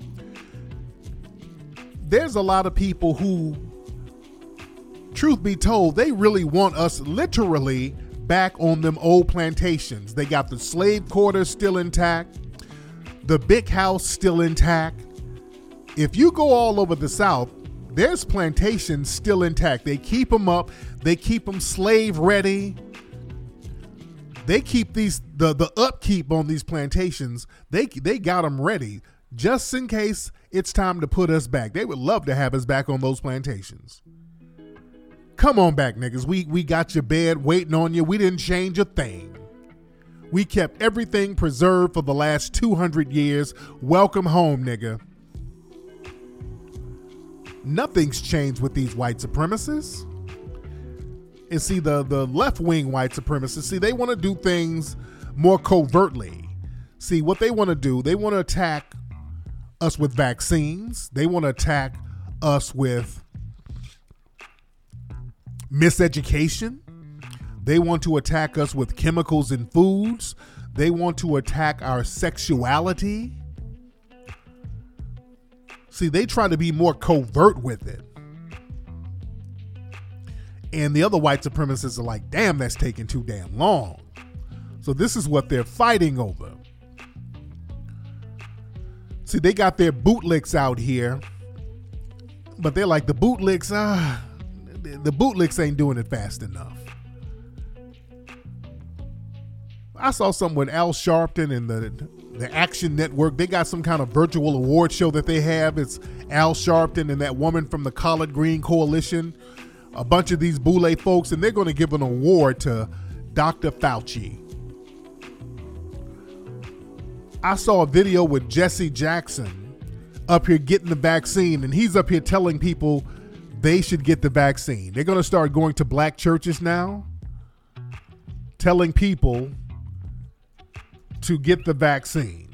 There's a lot of people who, truth be told, they really want us literally back on them old plantations. They got the slave quarters still intact, the big house still intact. If you go all over the South, there's plantations still intact. They keep them up. They keep them slave ready. They keep these the the upkeep on these plantations. They they got them ready just in case it's time to put us back. They would love to have us back on those plantations. Come on back, niggas. We we got your bed waiting on you. We didn't change a thing. We kept everything preserved for the last two hundred years. Welcome home, nigga. Nothing's changed with these white supremacists. And see, the, the left-wing white supremacists, see, they want to do things more covertly. See, what they want to do, they want to attack us with vaccines. They want to attack us with miseducation. They want to attack us with chemicals in foods. They want to attack our sexuality. See, they try to be more covert with it. And the other white supremacists are like, damn, that's taking too damn long. So this is what they're fighting over. See, they got their bootlicks out here, but they're like, the bootlicks, ah, the bootlicks ain't doing it fast enough. I saw something with Al Sharpton and the the Action Network. They got some kind of virtual award show that they have. It's Al Sharpton and that woman from the Collard Green Coalition, a bunch of these Boule folks, and they're going to give an award to Doctor Fauci. I saw a video with Jesse Jackson up here getting the vaccine, and he's up here telling people they should get the vaccine. They're going to start going to black churches now, telling people to get the vaccine.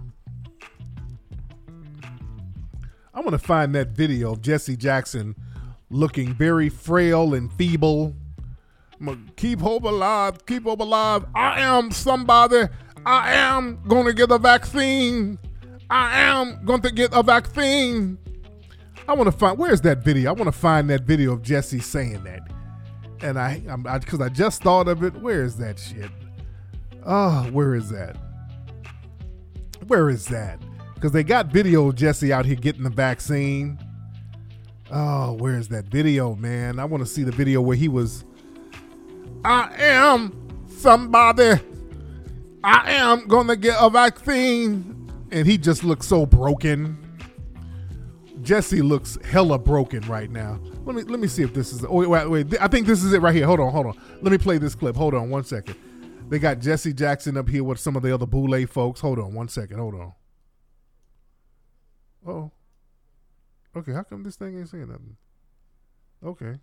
I'm going to find that video of Jesse Jackson looking very frail and feeble. I'm gonna keep hope alive, keep hope alive. I am somebody. I am going to get a vaccine. I am going to get a vaccine. I want to find, where's that video? I want to find that video of Jesse saying that. And I, I'm, I, cause I just thought of it. Where is that shit? Oh, where is that? Where is that? Because they got video of Jesse out here getting the vaccine. Oh, where is that video, man? I want to see the video where he was, I am somebody. I am going to get a vaccine. And he just looks so broken. Jesse looks hella broken right now. Let me let me see if this is, oh, wait, wait, wait. I think this is it right here. Hold on, hold on. Let me play this clip. Hold on one second. They got Jesse Jackson up here with some of the other Boule folks. Hold on one second. Hold on. Oh. Okay, how come this thing ain't saying nothing? Okay.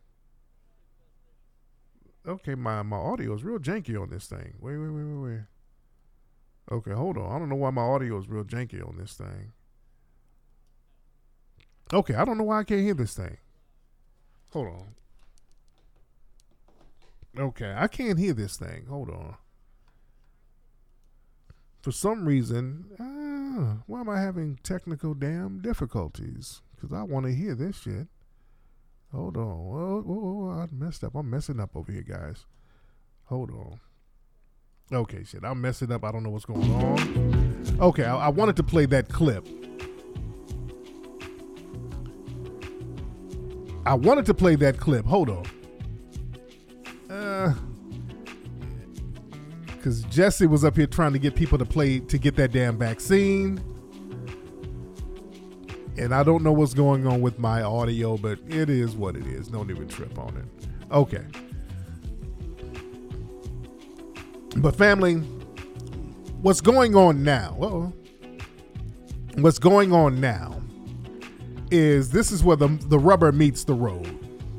Okay, my, my audio is real janky on this thing. Wait, wait, wait, wait, wait. Okay, hold on. I don't know why my audio is real janky on this thing. Okay, I don't know why I can't hear this thing. Hold on. Okay, I can't hear this thing. Hold on. For some reason, uh, why am I having technical damn difficulties? Because I want to hear this shit. Hold on. Whoa, whoa, whoa, I messed up. I'm messing up over here, guys. Hold on. Okay, shit. I'm messing up. I don't know what's going on. Okay, I, I wanted to play that clip. I wanted to play that clip. Hold on. Uh, because Jesse was up here trying to get people to play to get that damn vaccine. And I don't know what's going on with my audio, but it is what it is. Don't even trip on it. Okay. But family, what's going on now? Uh-oh. What's going on now is this is where the, the rubber meets the road.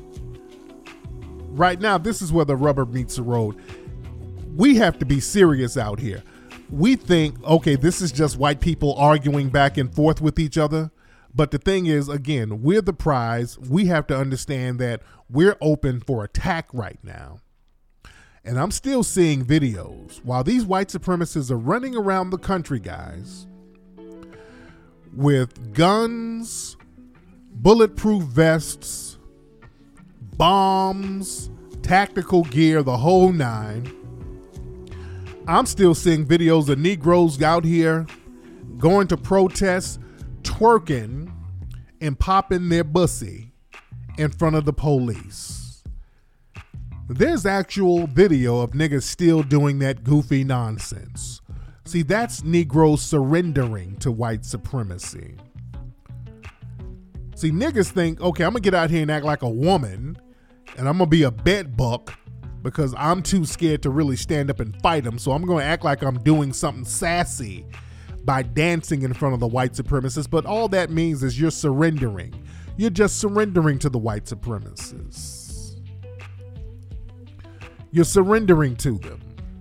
Right now, this is where the rubber meets the road. We have to be serious out here. We think, okay, this is just white people arguing back and forth with each other. But the thing is, again, we're the prize. We have to understand that we're open for attack right now. And I'm still seeing videos while these white supremacists are running around the country, guys, with guns, bulletproof vests, bombs, tactical gear, the whole nine. I'm still seeing videos of Negroes out here going to protests, twerking, and popping their bussy in front of the police. There's actual video of niggas still doing that goofy nonsense. See, that's Negroes surrendering to white supremacy. See, niggas think, okay, I'm gonna get out here and act like a woman, and I'm gonna be a bed buck because I'm too scared to really stand up and fight them. So I'm gonna act like I'm doing something sassy by dancing in front of the white supremacists. But all that means is you're surrendering. You're just surrendering to the white supremacists. You're surrendering to them.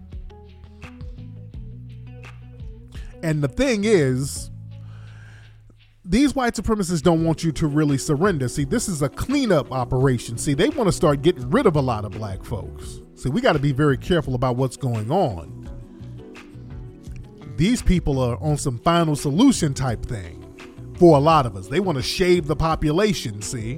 And the thing is, these white supremacists don't want you to really surrender. See, this is a cleanup operation. See, they want to start getting rid of a lot of black folks. See, we got to be very careful about what's going on. These people are on some final solution type thing for a lot of us. They want to shave the population, see?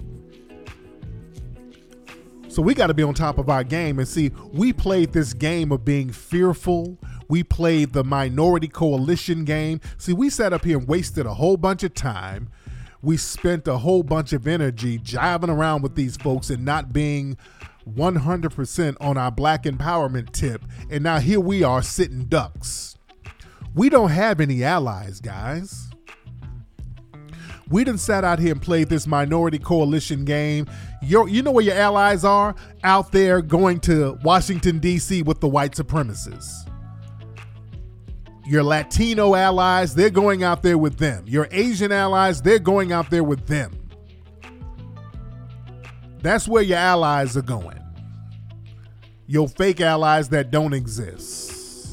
So we got to be on top of our game. And see, we played this game of being fearful. We played the minority coalition game. See, we sat up here and wasted a whole bunch of time. We spent a whole bunch of energy jiving around with these folks and not being one hundred percent on our black empowerment tip. And now here we are sitting ducks. We don't have any allies, guys. We done sat out here and played this minority coalition game. Your, you know where your allies are? Out there going to Washington, D C with the white supremacists. Your Latino allies, they're going out there with them. Your Asian allies, they're going out there with them. That's where your allies are going. Your fake allies that don't exist.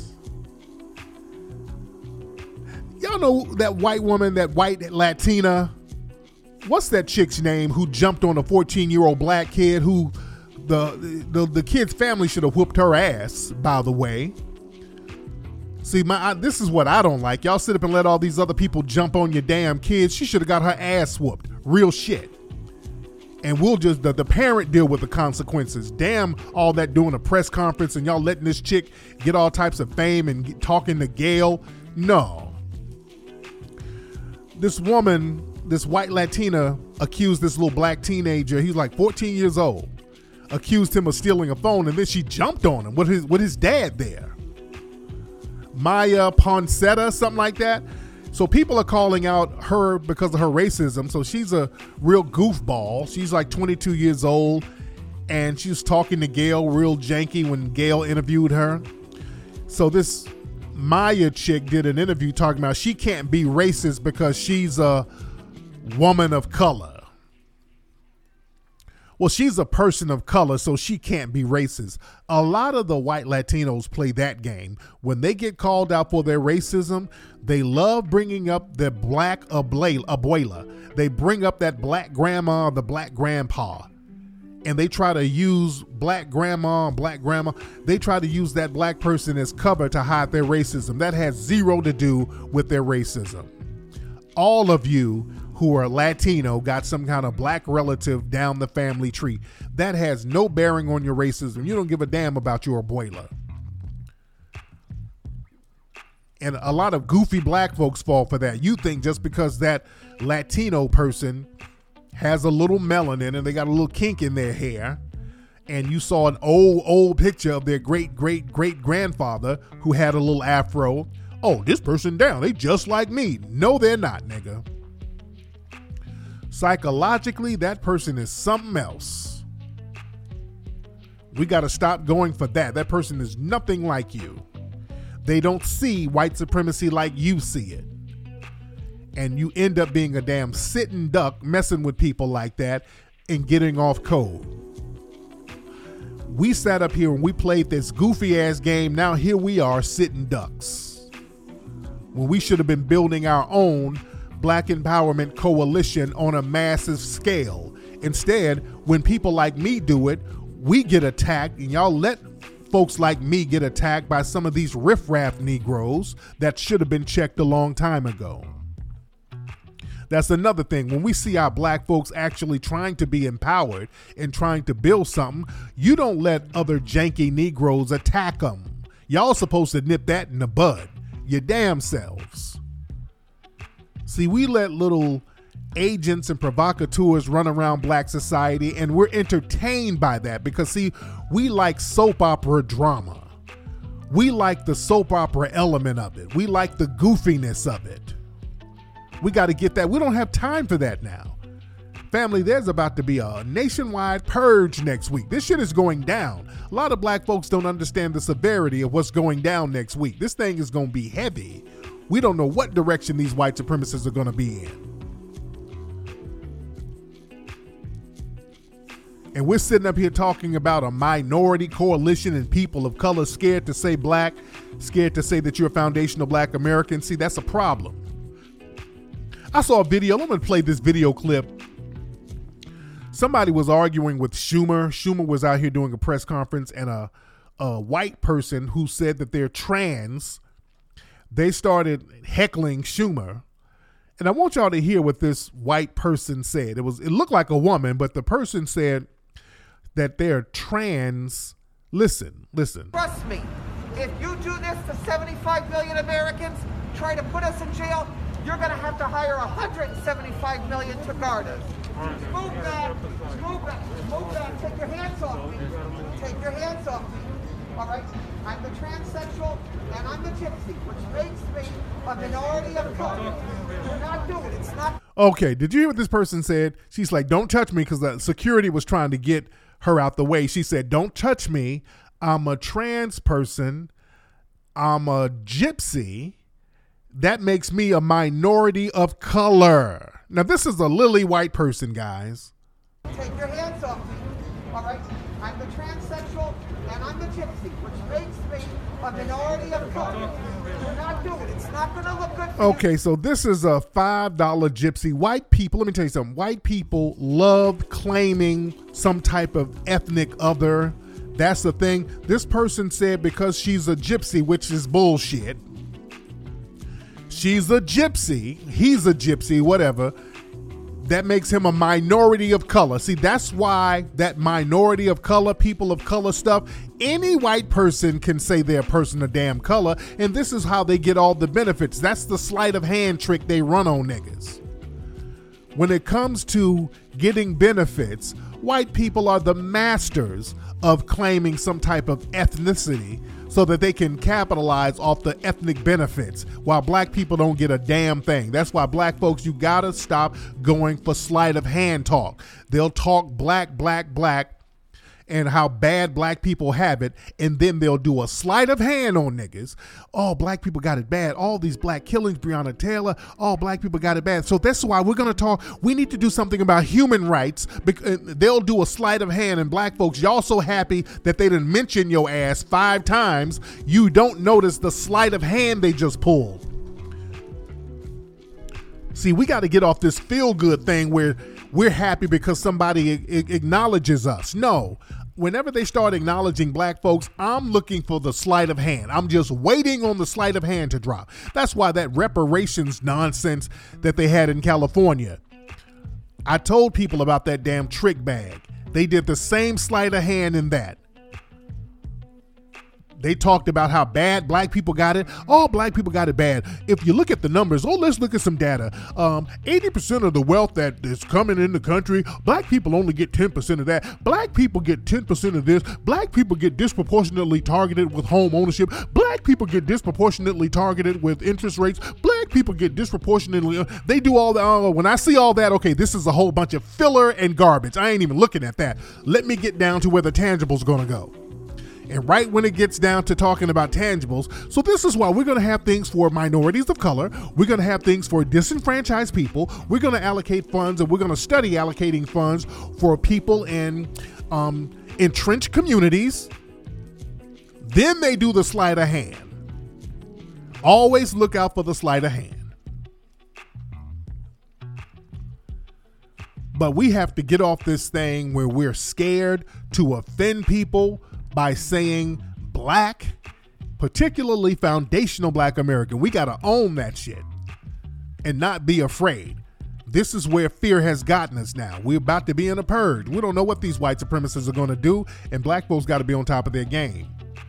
Y'all know that white woman, that white Latina, what's that chick's name who jumped on a fourteen-year-old black kid who the, the, the kid's family should have whooped her ass, by the way. See, my I, this is what I don't like. Y'all sit up and let all these other people jump on your damn kids. She should have got her ass whooped. Real shit. And we'll just, the, the parent deal with the consequences. Damn all that doing a press conference and y'all letting this chick get all types of fame and get, talking to Gayle. No. This woman, this white Latina, accused this little black teenager, he's like fourteen years old, accused him of stealing a phone, and then she jumped on him with his, with his dad there. Maya Poncetta, something like that. So people are calling out her because of her racism. So she's a real goofball. She's like twenty-two years old, and she was talking to Gayle real janky when Gayle interviewed her. So this Maya chick did an interview talking about she can't be racist because she's a woman of color. Well, she's a person of color, so she can't be racist. A lot of the white Latinos play that game. When they get called out for their racism, they love bringing up the black abuela. They bring up that black grandma, the black grandpa. And they try to use black grandma and black grandma. They try to use that black person as cover to hide their racism. That has zero to do with their racism. All of you who are Latino got some kind of black relative down the family tree. That has no bearing on your racism. You don't give a damn about your abuela. And a lot of goofy black folks fall for that. You think just because that Latino person has a little melanin and they got a little kink in their hair, and you saw an old, old picture of their great, great, great grandfather who had a little afro. Oh, this person down, they just like me. No, they're not, nigga. Psychologically, that person is something else. We got to stop going for that. That person is nothing like you. They don't see white supremacy like you see it. And you end up being a damn sitting duck messing with people like that and getting off code. We sat up here and we played this goofy ass game. Now here we are sitting ducks. When we should have been building our own black empowerment coalition on a massive scale. Instead, when people like me do it, we get attacked and y'all let folks like me get attacked by some of these riffraff Negroes that should have been checked a long time ago. That's another thing. When we see our black folks actually trying to be empowered and trying to build something, you don't let other janky Negroes attack them. Y'all supposed to nip that in the bud. Your damn selves. See, we let little agents and provocateurs run around black society, and we're entertained by that because, see, we like soap opera drama. We like the soap opera element of it. We like the goofiness of it. We got to get that. We don't have time for that now. Family, there's about to be a nationwide purge next week. This shit is going down. A lot of black folks don't understand the severity of what's going down next week. This thing is going to be heavy. We don't know what direction these white supremacists are going to be in. And we're sitting up here talking about a minority coalition and people of color scared to say black, scared to say that you're a foundational black American. See, that's a problem. I saw a video. I'm going to play this video clip. Somebody was arguing with Schumer. Schumer was out here doing a press conference, and a, a white person who said that they're trans, they started heckling Schumer. And I want y'all to hear what this white person said. It was, it looked like a woman, but the person said that they're trans. Listen, listen. Trust me, if you do this to seventy-five million Americans, try to put us in jail, you're going to have to hire one hundred seventy-five million to guard us. Move back, move back, move back. Take your hands off me. Take your hands off me. All right? I'm the transsexual and I'm the gypsy, which makes me a minority of color. Do not do it. It's not. Okay, did you hear what this person said? She's like, don't touch me, because the security was trying to get her out the way. She said, don't touch me. I'm a trans person. I'm a gypsy. That makes me a minority of color. Now, this is a lily white person, guys. Take your hands off me. All right? I'm the transsexual and I'm the gypsy, which makes me a minority of color. Do not do it. It's not going to look good for Okay, you. so this is a five dollar gypsy. White people, let me tell you something. White people love claiming some type of ethnic other. That's the thing. This person said because she's a gypsy, which is bullshit. She's a gypsy. He's a gypsy, whatever. That makes him a minority of color. See, that's why that minority of color, people of color stuff, any white person can say they're a person of damn color, and this is how they get all the benefits. That's the sleight of hand trick they run on niggas. When it comes to getting benefits, white people are the masters of claiming some type of ethnicity so that they can capitalize off the ethnic benefits while black people don't get a damn thing. That's why black folks, you gotta stop going for sleight of hand talk. They'll talk black, black, black, and how bad black people have it, and then they'll do a sleight of hand on niggas. Oh, black people got it bad. All these black killings, Breonna Taylor, all black people got it bad. So that's why we're gonna talk, we need to do something about human rights. They'll do a sleight of hand, and black folks, y'all so happy that they didn't mention your ass five times, you don't notice the sleight of hand they just pulled. See, we got to get off this feel-good thing where we're happy because somebody acknowledges us. No, whenever they start acknowledging black folks, I'm looking for the sleight of hand. I'm just waiting on the sleight of hand to drop. That's why that reparations nonsense that they had in California. I told people about that damn trick bag. They did the same sleight of hand in that. They talked about how bad black people got it. All black people got it bad. If you look at the numbers, oh, let's look at some data. Um, eighty percent of the wealth that is coming in the country, black people only get ten percent of that. Black people get ten percent of this. Black people get disproportionately targeted with home ownership. Black people get disproportionately targeted with interest rates. Black people get disproportionately, uh, they do all that. Oh, when I see all that, okay, this is a whole bunch of filler and garbage. I ain't even looking at that. Let me get down to where the tangible's gonna go. And right when it gets down to talking about tangibles, so this is why we're going to have things for minorities of color. We're going to have things for disenfranchised people. We're going to allocate funds, and we're going to study allocating funds for people in um, entrenched communities. Then they do the sleight of hand. Always look out for the sleight of hand. But we have to get off this thing where we're scared to offend people by saying black, particularly foundational black American. We got to own that shit and not be afraid. This is where fear has gotten us now. We're about to be in a purge. We don't know what these white supremacists are going to do, and black folks got to be on top of their game.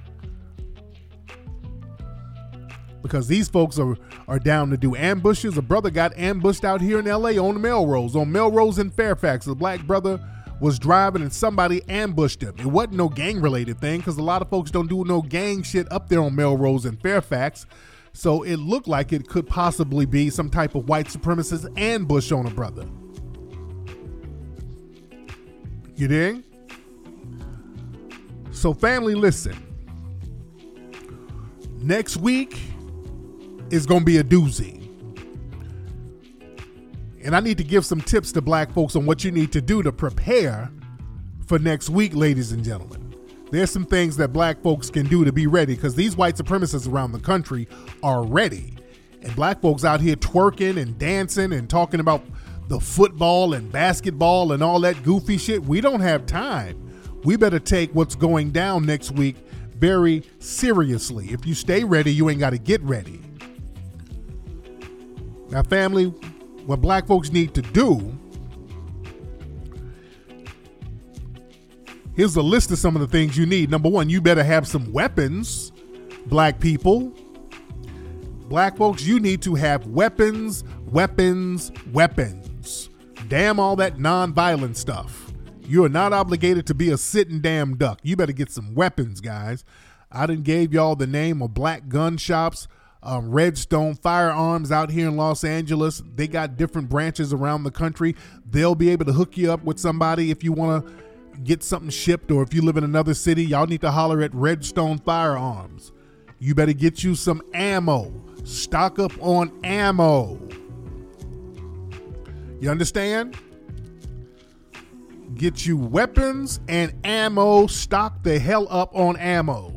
Because these folks are, are down to do ambushes. A brother got ambushed out here in L A on Melrose, on Melrose in Fairfax. A black brother was driving and somebody ambushed him. It wasn't no gang-related thing because a lot of folks don't do no gang shit up there on Melrose in Fairfax. So it looked like it could possibly be some type of white supremacist ambush on a brother. You dig? So family, listen. Next week is going to be a doozy. And I need to give some tips to black folks on what you need to do to prepare for next week, ladies and gentlemen. There's some things that black folks can do to be ready because these white supremacists around the country are ready. And black folks out here twerking and dancing and talking about the football and basketball and all that goofy shit. We don't have time. We better take what's going down next week very seriously. If you stay ready, you ain't got to get ready. Now, family, what black folks need to do, here's a list of some of the things you need. Number one, you better have some weapons, black people. Black folks, you need to have weapons, weapons, weapons. Damn all that non-violent stuff. You are not obligated to be a sitting damn duck. You better get some weapons, guys. I done gave y'all the name of black gun shops. Um, Redstone Firearms out here in Los Angeles. They got different branches around the country. They'll be able to hook you up with somebody if you want to get something shipped, or if you live in another city, y'all need to holler at Redstone Firearms. You better get you some ammo. Stock up on ammo. You understand? Get you weapons and ammo. Stock the hell up on ammo.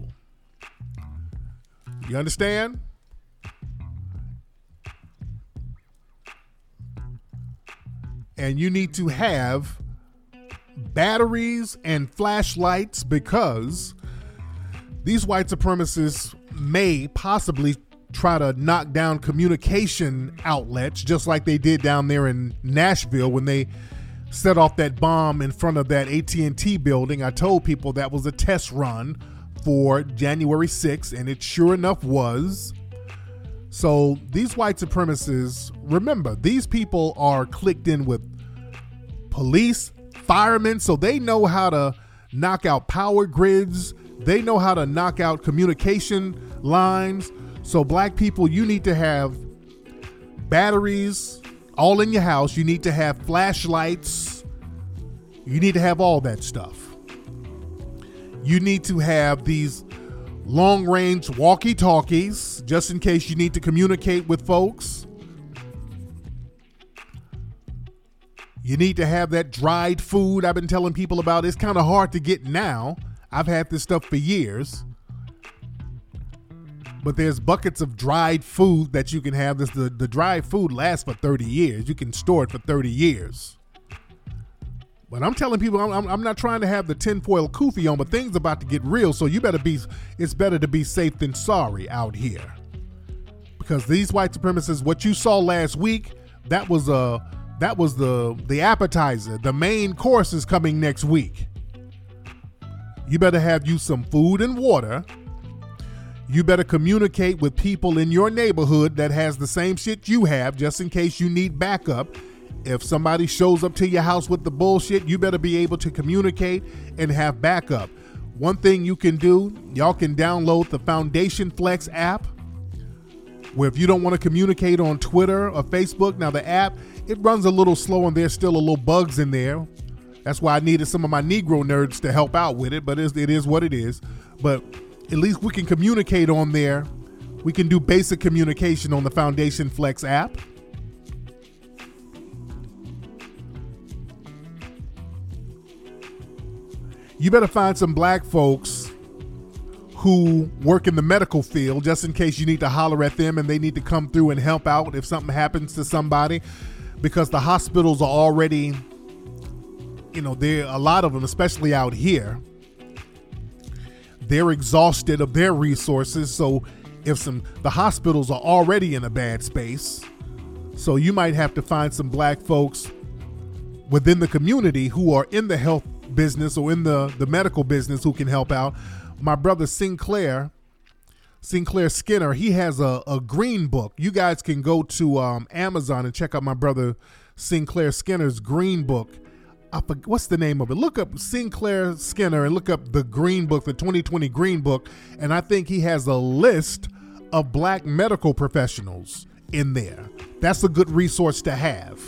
You understand? And you need to have batteries and flashlights because these white supremacists may possibly try to knock down communication outlets just like they did down there in Nashville when they set off that bomb in front of that A T and T building. I told people that was a test run for January sixth, and it sure enough was. So these white supremacists, remember, these people are clicked in with police, firemen, so they know how to knock out power grids. They know how to knock out communication lines. So black people, you need to have batteries all in your house. You need to have flashlights. You need to have all that stuff. You need to have these long-range walkie-talkies just in case you need to communicate with folks. You need to have that dried food I've been telling people about. It's kind of hard to get now. I've had this stuff for years. But there's buckets of dried food that you can have. This the, the dried food lasts for thirty years. You can store it for thirty years. But I'm telling people, I'm, I'm not trying to have the tinfoil kufi on, but things about to get real. So you better be, it's better to be safe than sorry out here. Because these white supremacists, what you saw last week, that was a, that was the, the appetizer. The main course is coming next week. You better have you some food and water. You better communicate with people in your neighborhood that has the same shit you have, just in case you need backup. If somebody shows up to your house with the bullshit, you better be able to communicate and have backup. One thing you can do, y'all can download the Foundation Flex app, where if you don't want to communicate on Twitter or Facebook, now the app, it runs a little slow and there's still a little bugs in there. That's why I needed some of my Negro nerds to help out with it, but it is what it is. But at least we can communicate on there. We can do basic communication on the Foundation Flex app. You better find some black folks who work in the medical field just in case you need to holler at them and they need to come through and help out if something happens to somebody, because the hospitals are already, you know, there a lot of them, especially out here, they're exhausted of their resources. So if some, the hospitals are already in a bad space. So you might have to find some black folks within the community who are in the health business or in the, the medical business who can help out. My brother Sinclair, Sinclair Skinner, he has a, a green book. You guys can go to um, Amazon and check out my brother Sinclair Skinner's green book. I forget, what's the name of it? Look up Sinclair Skinner and look up the green book, the twenty twenty green book. And I think he has a list of black medical professionals in there. That's a good resource to have.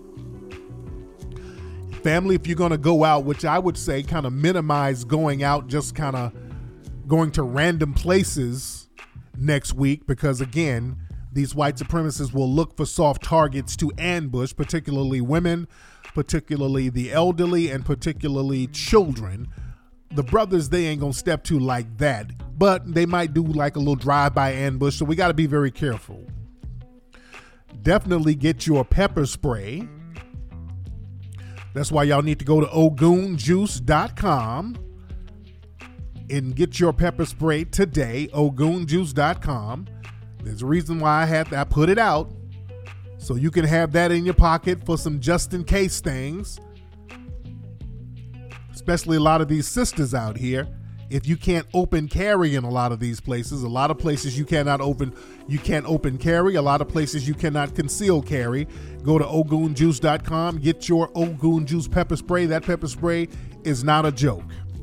Family, if you're going to go out, which I would say kind of minimize going out, just kind of going to random places next week, because again, these white supremacists will look for soft targets to ambush, particularly women, particularly the elderly, and particularly children. The brothers, they ain't gonna step to like that, but they might do like a little drive-by ambush, so we got to be very careful. Definitely get your pepper spray. That's why y'all need to go to ogun juice dot com and get your pepper spray today, ogun juice dot com. There's a reason why I had to, I put it out, so you can have that in your pocket for some just in case things. Especially a lot of these sisters out here. If you can't open carry in a lot of these places, a lot of places you cannot open, you can't open carry. A lot of places you cannot conceal carry. Go to ogun juice dot com, get your Ogun Juice pepper spray. That pepper spray is not a joke.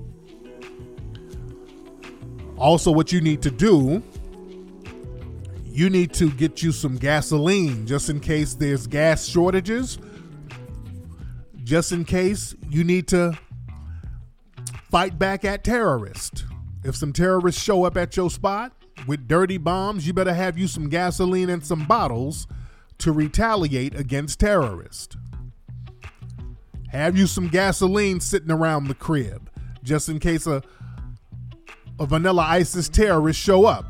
Also, what you need to do, you need to get you some gasoline just in case there's gas shortages. Just in case you need to fight back at terrorists. If some terrorists show up at your spot with dirty bombs, you better have you some gasoline and some bottles to retaliate against terrorists. Have you some gasoline sitting around the crib just in case a, a Vanilla ISIS terrorist show up.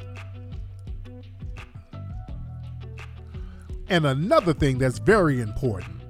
And another thing that's very important,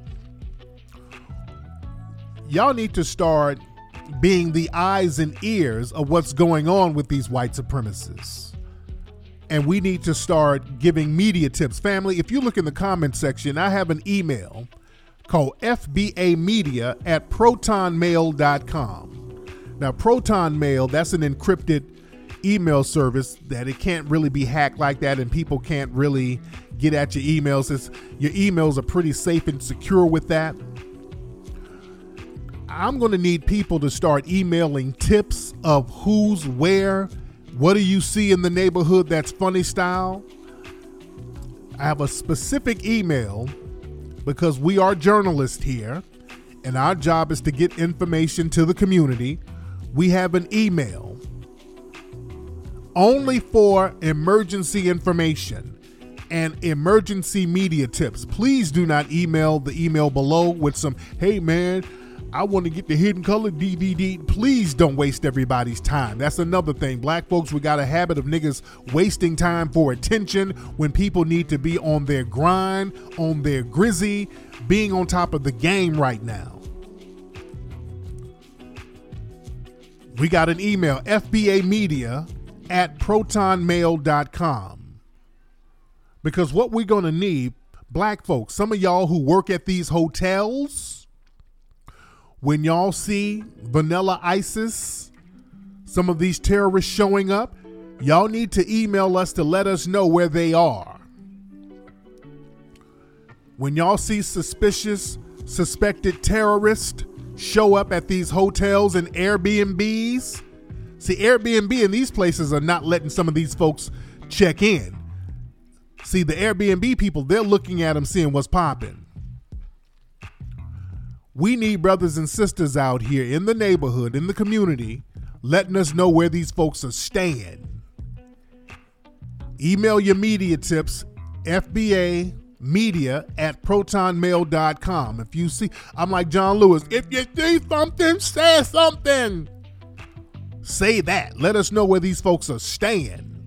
y'all need to start being the eyes and ears of what's going on with these white supremacists. And we need to start giving media tips. Family, if you look in the comment section, I have an email called F B A media at proton mail dot com. Now, Proton Mail, that's an encrypted email service that it can't really be hacked like that, and people can't really get at your emails. It's, your emails are pretty safe and secure with that. I'm going to need people to start emailing tips of who's where. What do you see in the neighborhood that's funny style? I have a specific email because we are journalists here and our job is to get information to the community. We have an email only for emergency information and emergency media tips. Please do not email the email below with some, hey man, I want to get the Hidden Color D V D. Please don't waste everybody's time. That's another thing. Black folks, we got a habit of niggas wasting time for attention when people need to be on their grind, on their grizzy, being on top of the game right now. We got an email, F B A media at proton mail dot com. Because what we're going to need, black folks, some of y'all who work at these hotels, when y'all see Vanilla ISIS, some of these terrorists showing up, y'all need to email us to let us know where they are. When y'all see suspicious, suspected terrorists show up at these hotels and Airbnbs, see, Airbnb in these places are not letting some of these folks check in. See, the Airbnb people, they're looking at them, seeing what's popping. We need brothers and sisters out here in the neighborhood, in the community, letting us know where these folks are staying. Email your media tips, F B A media at proton mail dot com. If you see, I'm like John Lewis, if you see something, say something. Say that. Let us know where these folks are staying.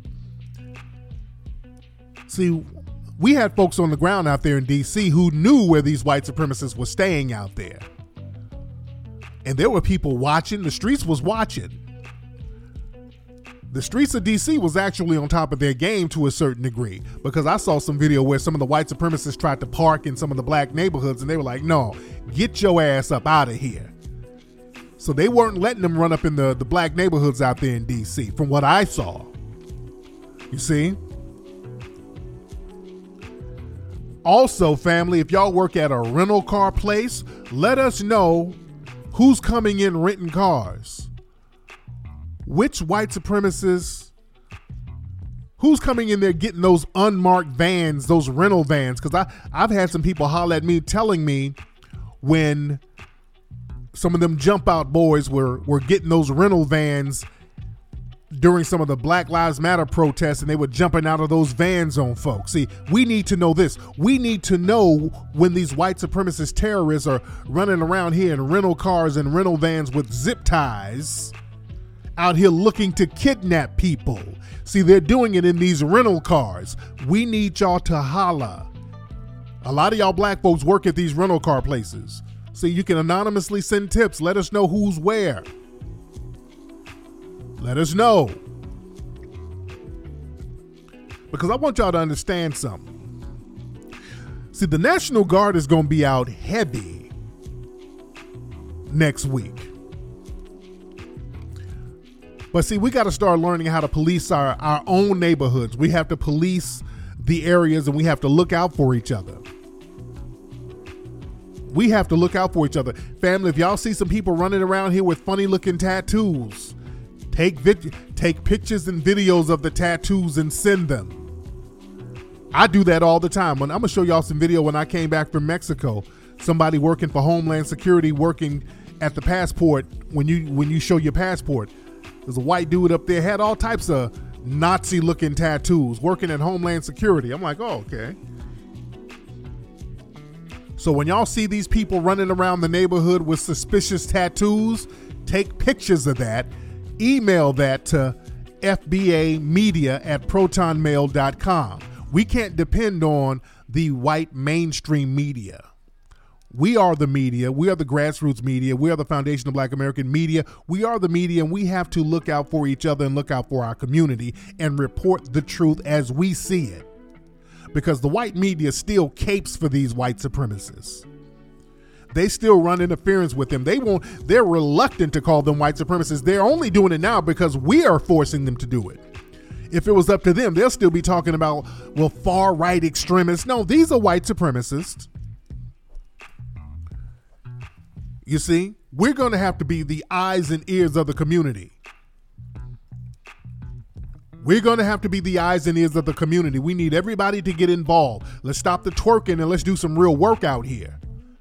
See, we had folks on the ground out there in D C who knew where these white supremacists were staying out there. And there were people watching. The streets was watching. The streets of D C was actually on top of their game to a certain degree, because I saw some video where some of the white supremacists tried to park in some of the black neighborhoods, and they were like, no, get your ass up out of here. So they weren't letting them run up in the, the black neighborhoods out there in D C, from what I saw. You see? Also, family, if y'all work at a rental car place, let us know who's coming in renting cars. Which white supremacists, who's coming in there getting those unmarked vans, those rental vans? Because I, I've had some people holler at me telling me when some of them jump out boys were, were getting those rental vans during some of the Black Lives Matter protests, and they were jumping out of those vans on folks. See, we need to know this. We need to know when these white supremacist terrorists are running around here in rental cars and rental vans with zip ties, out here looking to kidnap people. See, they're doing it in these rental cars. We need y'all to holla. A lot of y'all black folks work at these rental car places. See, you can anonymously send tips. Let us know who's where. Let us know. Because I want y'all to understand something. See, the National Guard is going to be out heavy next week. But see, we got to start learning how to police our, our own neighborhoods. We have to police the areas, and we have to look out for each other. We have to look out for each other. Family, if y'all see some people running around here with funny looking tattoos, take vid- take pictures and videos of the tattoos and send them. I do that all the time. When I'm gonna show y'all some video when I came back from Mexico, somebody working for Homeland Security, working at the passport. When you when you show your passport, there's a white dude up there, had all types of Nazi looking tattoos, working at Homeland Security. I'm like, oh, okay. So when y'all see these people running around the neighborhood with suspicious tattoos, take pictures of that, email that to F B A media at proton mail dot com. We can't depend on the white mainstream media. We are the media. We are the grassroots media. We are the Foundation of Black American Media. We are the media, and we have to look out for each other and look out for our community and report the truth as we see it. Because the white media still capes for these white supremacists. They still run interference with them. They won't, they're reluctant to call them white supremacists. They're only doing it now because we are forcing them to do it. If it was up to them, they'll still be talking about, well, far right extremists. No, these are white supremacists. You see, we're going to have to be the eyes and ears of the community. We're going to have to be the eyes and ears of the community. We need everybody to get involved. Let's stop the twerking and let's do some real work out here.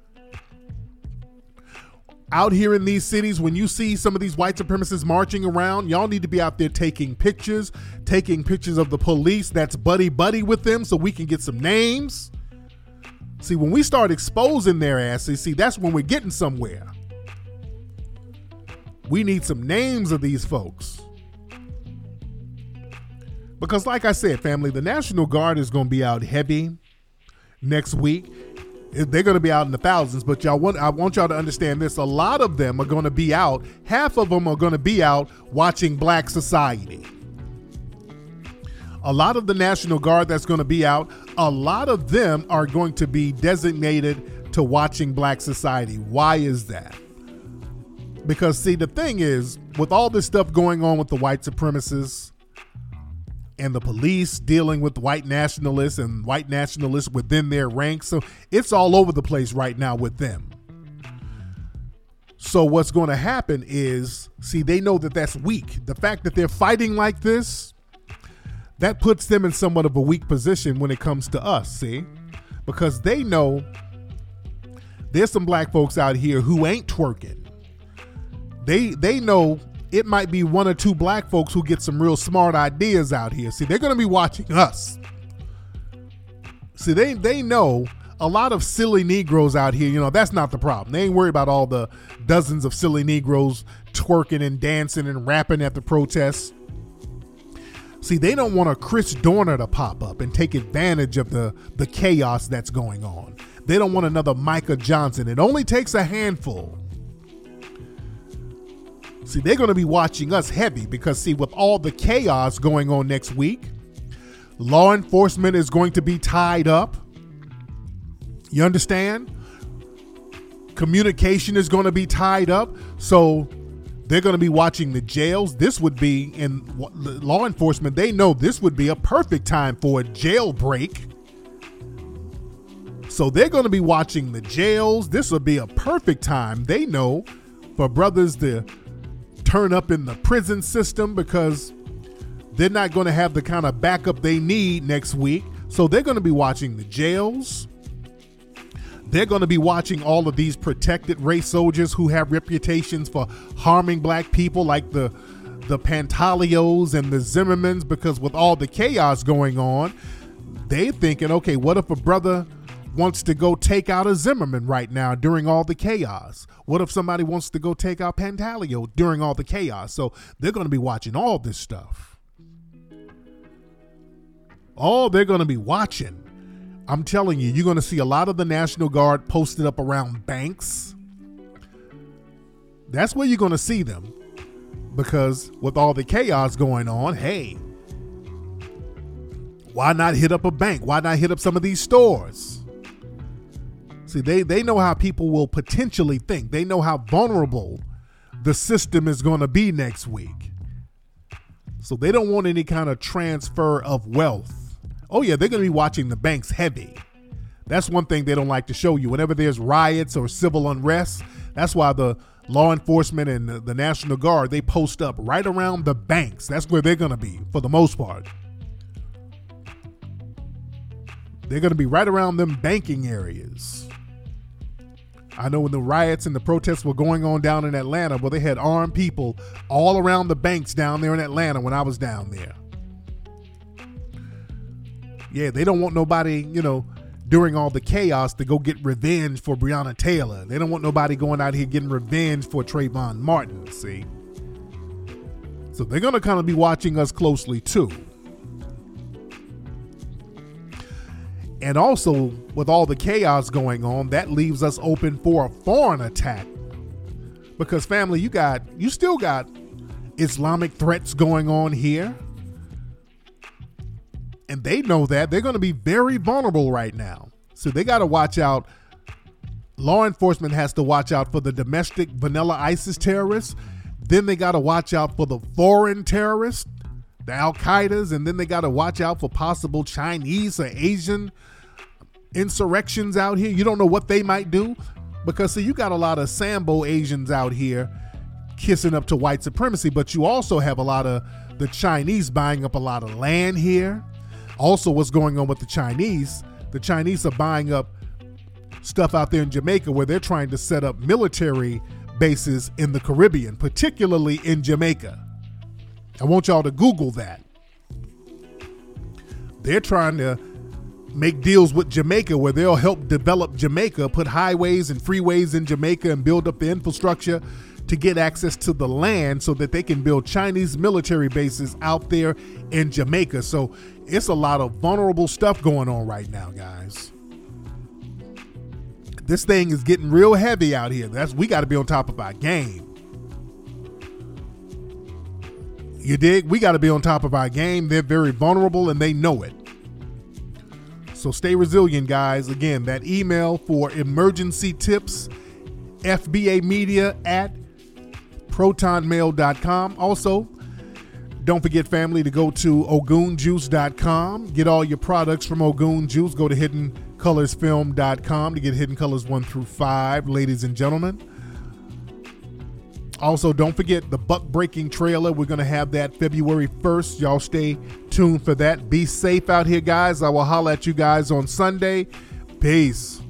Out here in these cities, when you see some of these white supremacists marching around, y'all need to be out there taking pictures, taking pictures of the police that's buddy-buddy with them so we can get some names. See, when we start exposing their asses, see, that's when we're getting somewhere. We need some names of these folks. Because like I said, family, the National Guard is going to be out heavy next week. They're going to be out in the thousands, but y'all want, I want y'all to understand this. A lot of them are going to be out. Half of them are going to be out watching Black Society. A lot of the National Guard that's going to be out, a lot of them are going to be designated to watching Black Society. Why is that? Because, see, the thing is, with all this stuff going on with the white supremacists, and the police dealing with white nationalists and white nationalists within their ranks. So it's all over the place right now with them. So what's going to happen is, see, they know that that's weak. The fact that they're fighting like this, that puts them in somewhat of a weak position when it comes to us, see? Because they know there's some black folks out here who ain't twerking. They, they know it might be one or two black folks who get some real smart ideas out here. See, they're going to be watching us. See, they, they know a lot of silly Negroes out here, you know, that's not the problem. They ain't worried about all the dozens of silly Negroes twerking and dancing and rapping at the protests. See, they don't want a Chris Dorner to pop up and take advantage of the, the chaos that's going on. They don't want another Micah Johnson. It only takes a handful See, they're going to be watching us heavy because, see, with all the chaos going on next week, law enforcement is going to be tied up. You understand? Communication is going to be tied up. So they're going to be watching the jails. This would be, in law enforcement, they know this would be a perfect time for a jailbreak. So they're going to be watching the jails. This would be a perfect time, they know, for brothers to turn up in the prison system because they're not going to have the kind of backup they need next week. So they're going to be watching the jails. They're going to be watching all of these protected race soldiers who have reputations for harming black people, like the the Pantaleos and the Zimmermans, because with all the chaos going on, they're thinking, okay, what if a brother wants to go take out a Zimmerman right now during all the chaos? What if somebody wants to go take out Pantaleo during all the chaos? So they're going to be watching all this stuff. All they're going to be watching. I'm telling you, you're going to see a lot of the National Guard posted up around banks. That's where you're going to see them, because with all the chaos going on, hey, why not hit up a bank? Why not hit up some of these stores? See, they, they know how people will potentially think. They know how vulnerable the system is going to be next week. So they don't want any kind of transfer of wealth. Oh, yeah, they're going to be watching the banks heavy. That's one thing they don't like to show you. Whenever there's riots or civil unrest, that's why the law enforcement and the, the National Guard, they post up right around the banks. That's where they're going to be for the most part. They're going to be right around them banking areas. I know when the riots and the protests were going on down in Atlanta, well, they had armed people all around the banks down there in Atlanta when I was down there. Yeah, they don't want nobody, you know, during all the chaos to go get revenge for Breonna Taylor. They don't want nobody going out here getting revenge for Trayvon Martin, see? So they're going to kind of be watching us closely too. And also, with all the chaos going on, that leaves us open for a foreign attack. Because family, you got, you still got Islamic threats going on here. And they know that. They're going to be very vulnerable right now. So they got to watch out. Law enforcement has to watch out for the domestic vanilla ISIS terrorists. Then they got to watch out for the foreign terrorists, the Al-Qaedas. And then they got to watch out for possible Chinese or Asian insurrections out here. You don't know what they might do. Because, see, you got a lot of Sambo Asians out here kissing up to white supremacy. But you also have a lot of the Chinese buying up a lot of land here. Also, what's going on with the Chinese, the Chinese are buying up stuff out there in Jamaica where they're trying to set up military bases in the Caribbean, particularly in Jamaica. I want y'all to Google that. They're trying to make deals with Jamaica where they'll help develop Jamaica, put highways and freeways in Jamaica and build up the infrastructure to get access to the land so that they can build Chinese military bases out there in Jamaica. So it's a lot of vulnerable stuff going on right now, guys. This thing is getting real heavy out here. That's we got to be on top of our game. You dig? We got to be on top of our game. They're very vulnerable and they know it. So stay resilient, guys. Again, that email for emergency tips, F B A media at proton mail dot com. Also, don't forget, family, to go to ogun juice dot com. Get all your products from Ogun Juice. Go to hidden colors film dot com to get Hidden Colors one through five, ladies and gentlemen. Also, don't forget the Buck Breaking trailer. We're going to have that February first. Y'all stay tuned for that. Be safe out here, guys. I will holler at you guys on Sunday. Peace.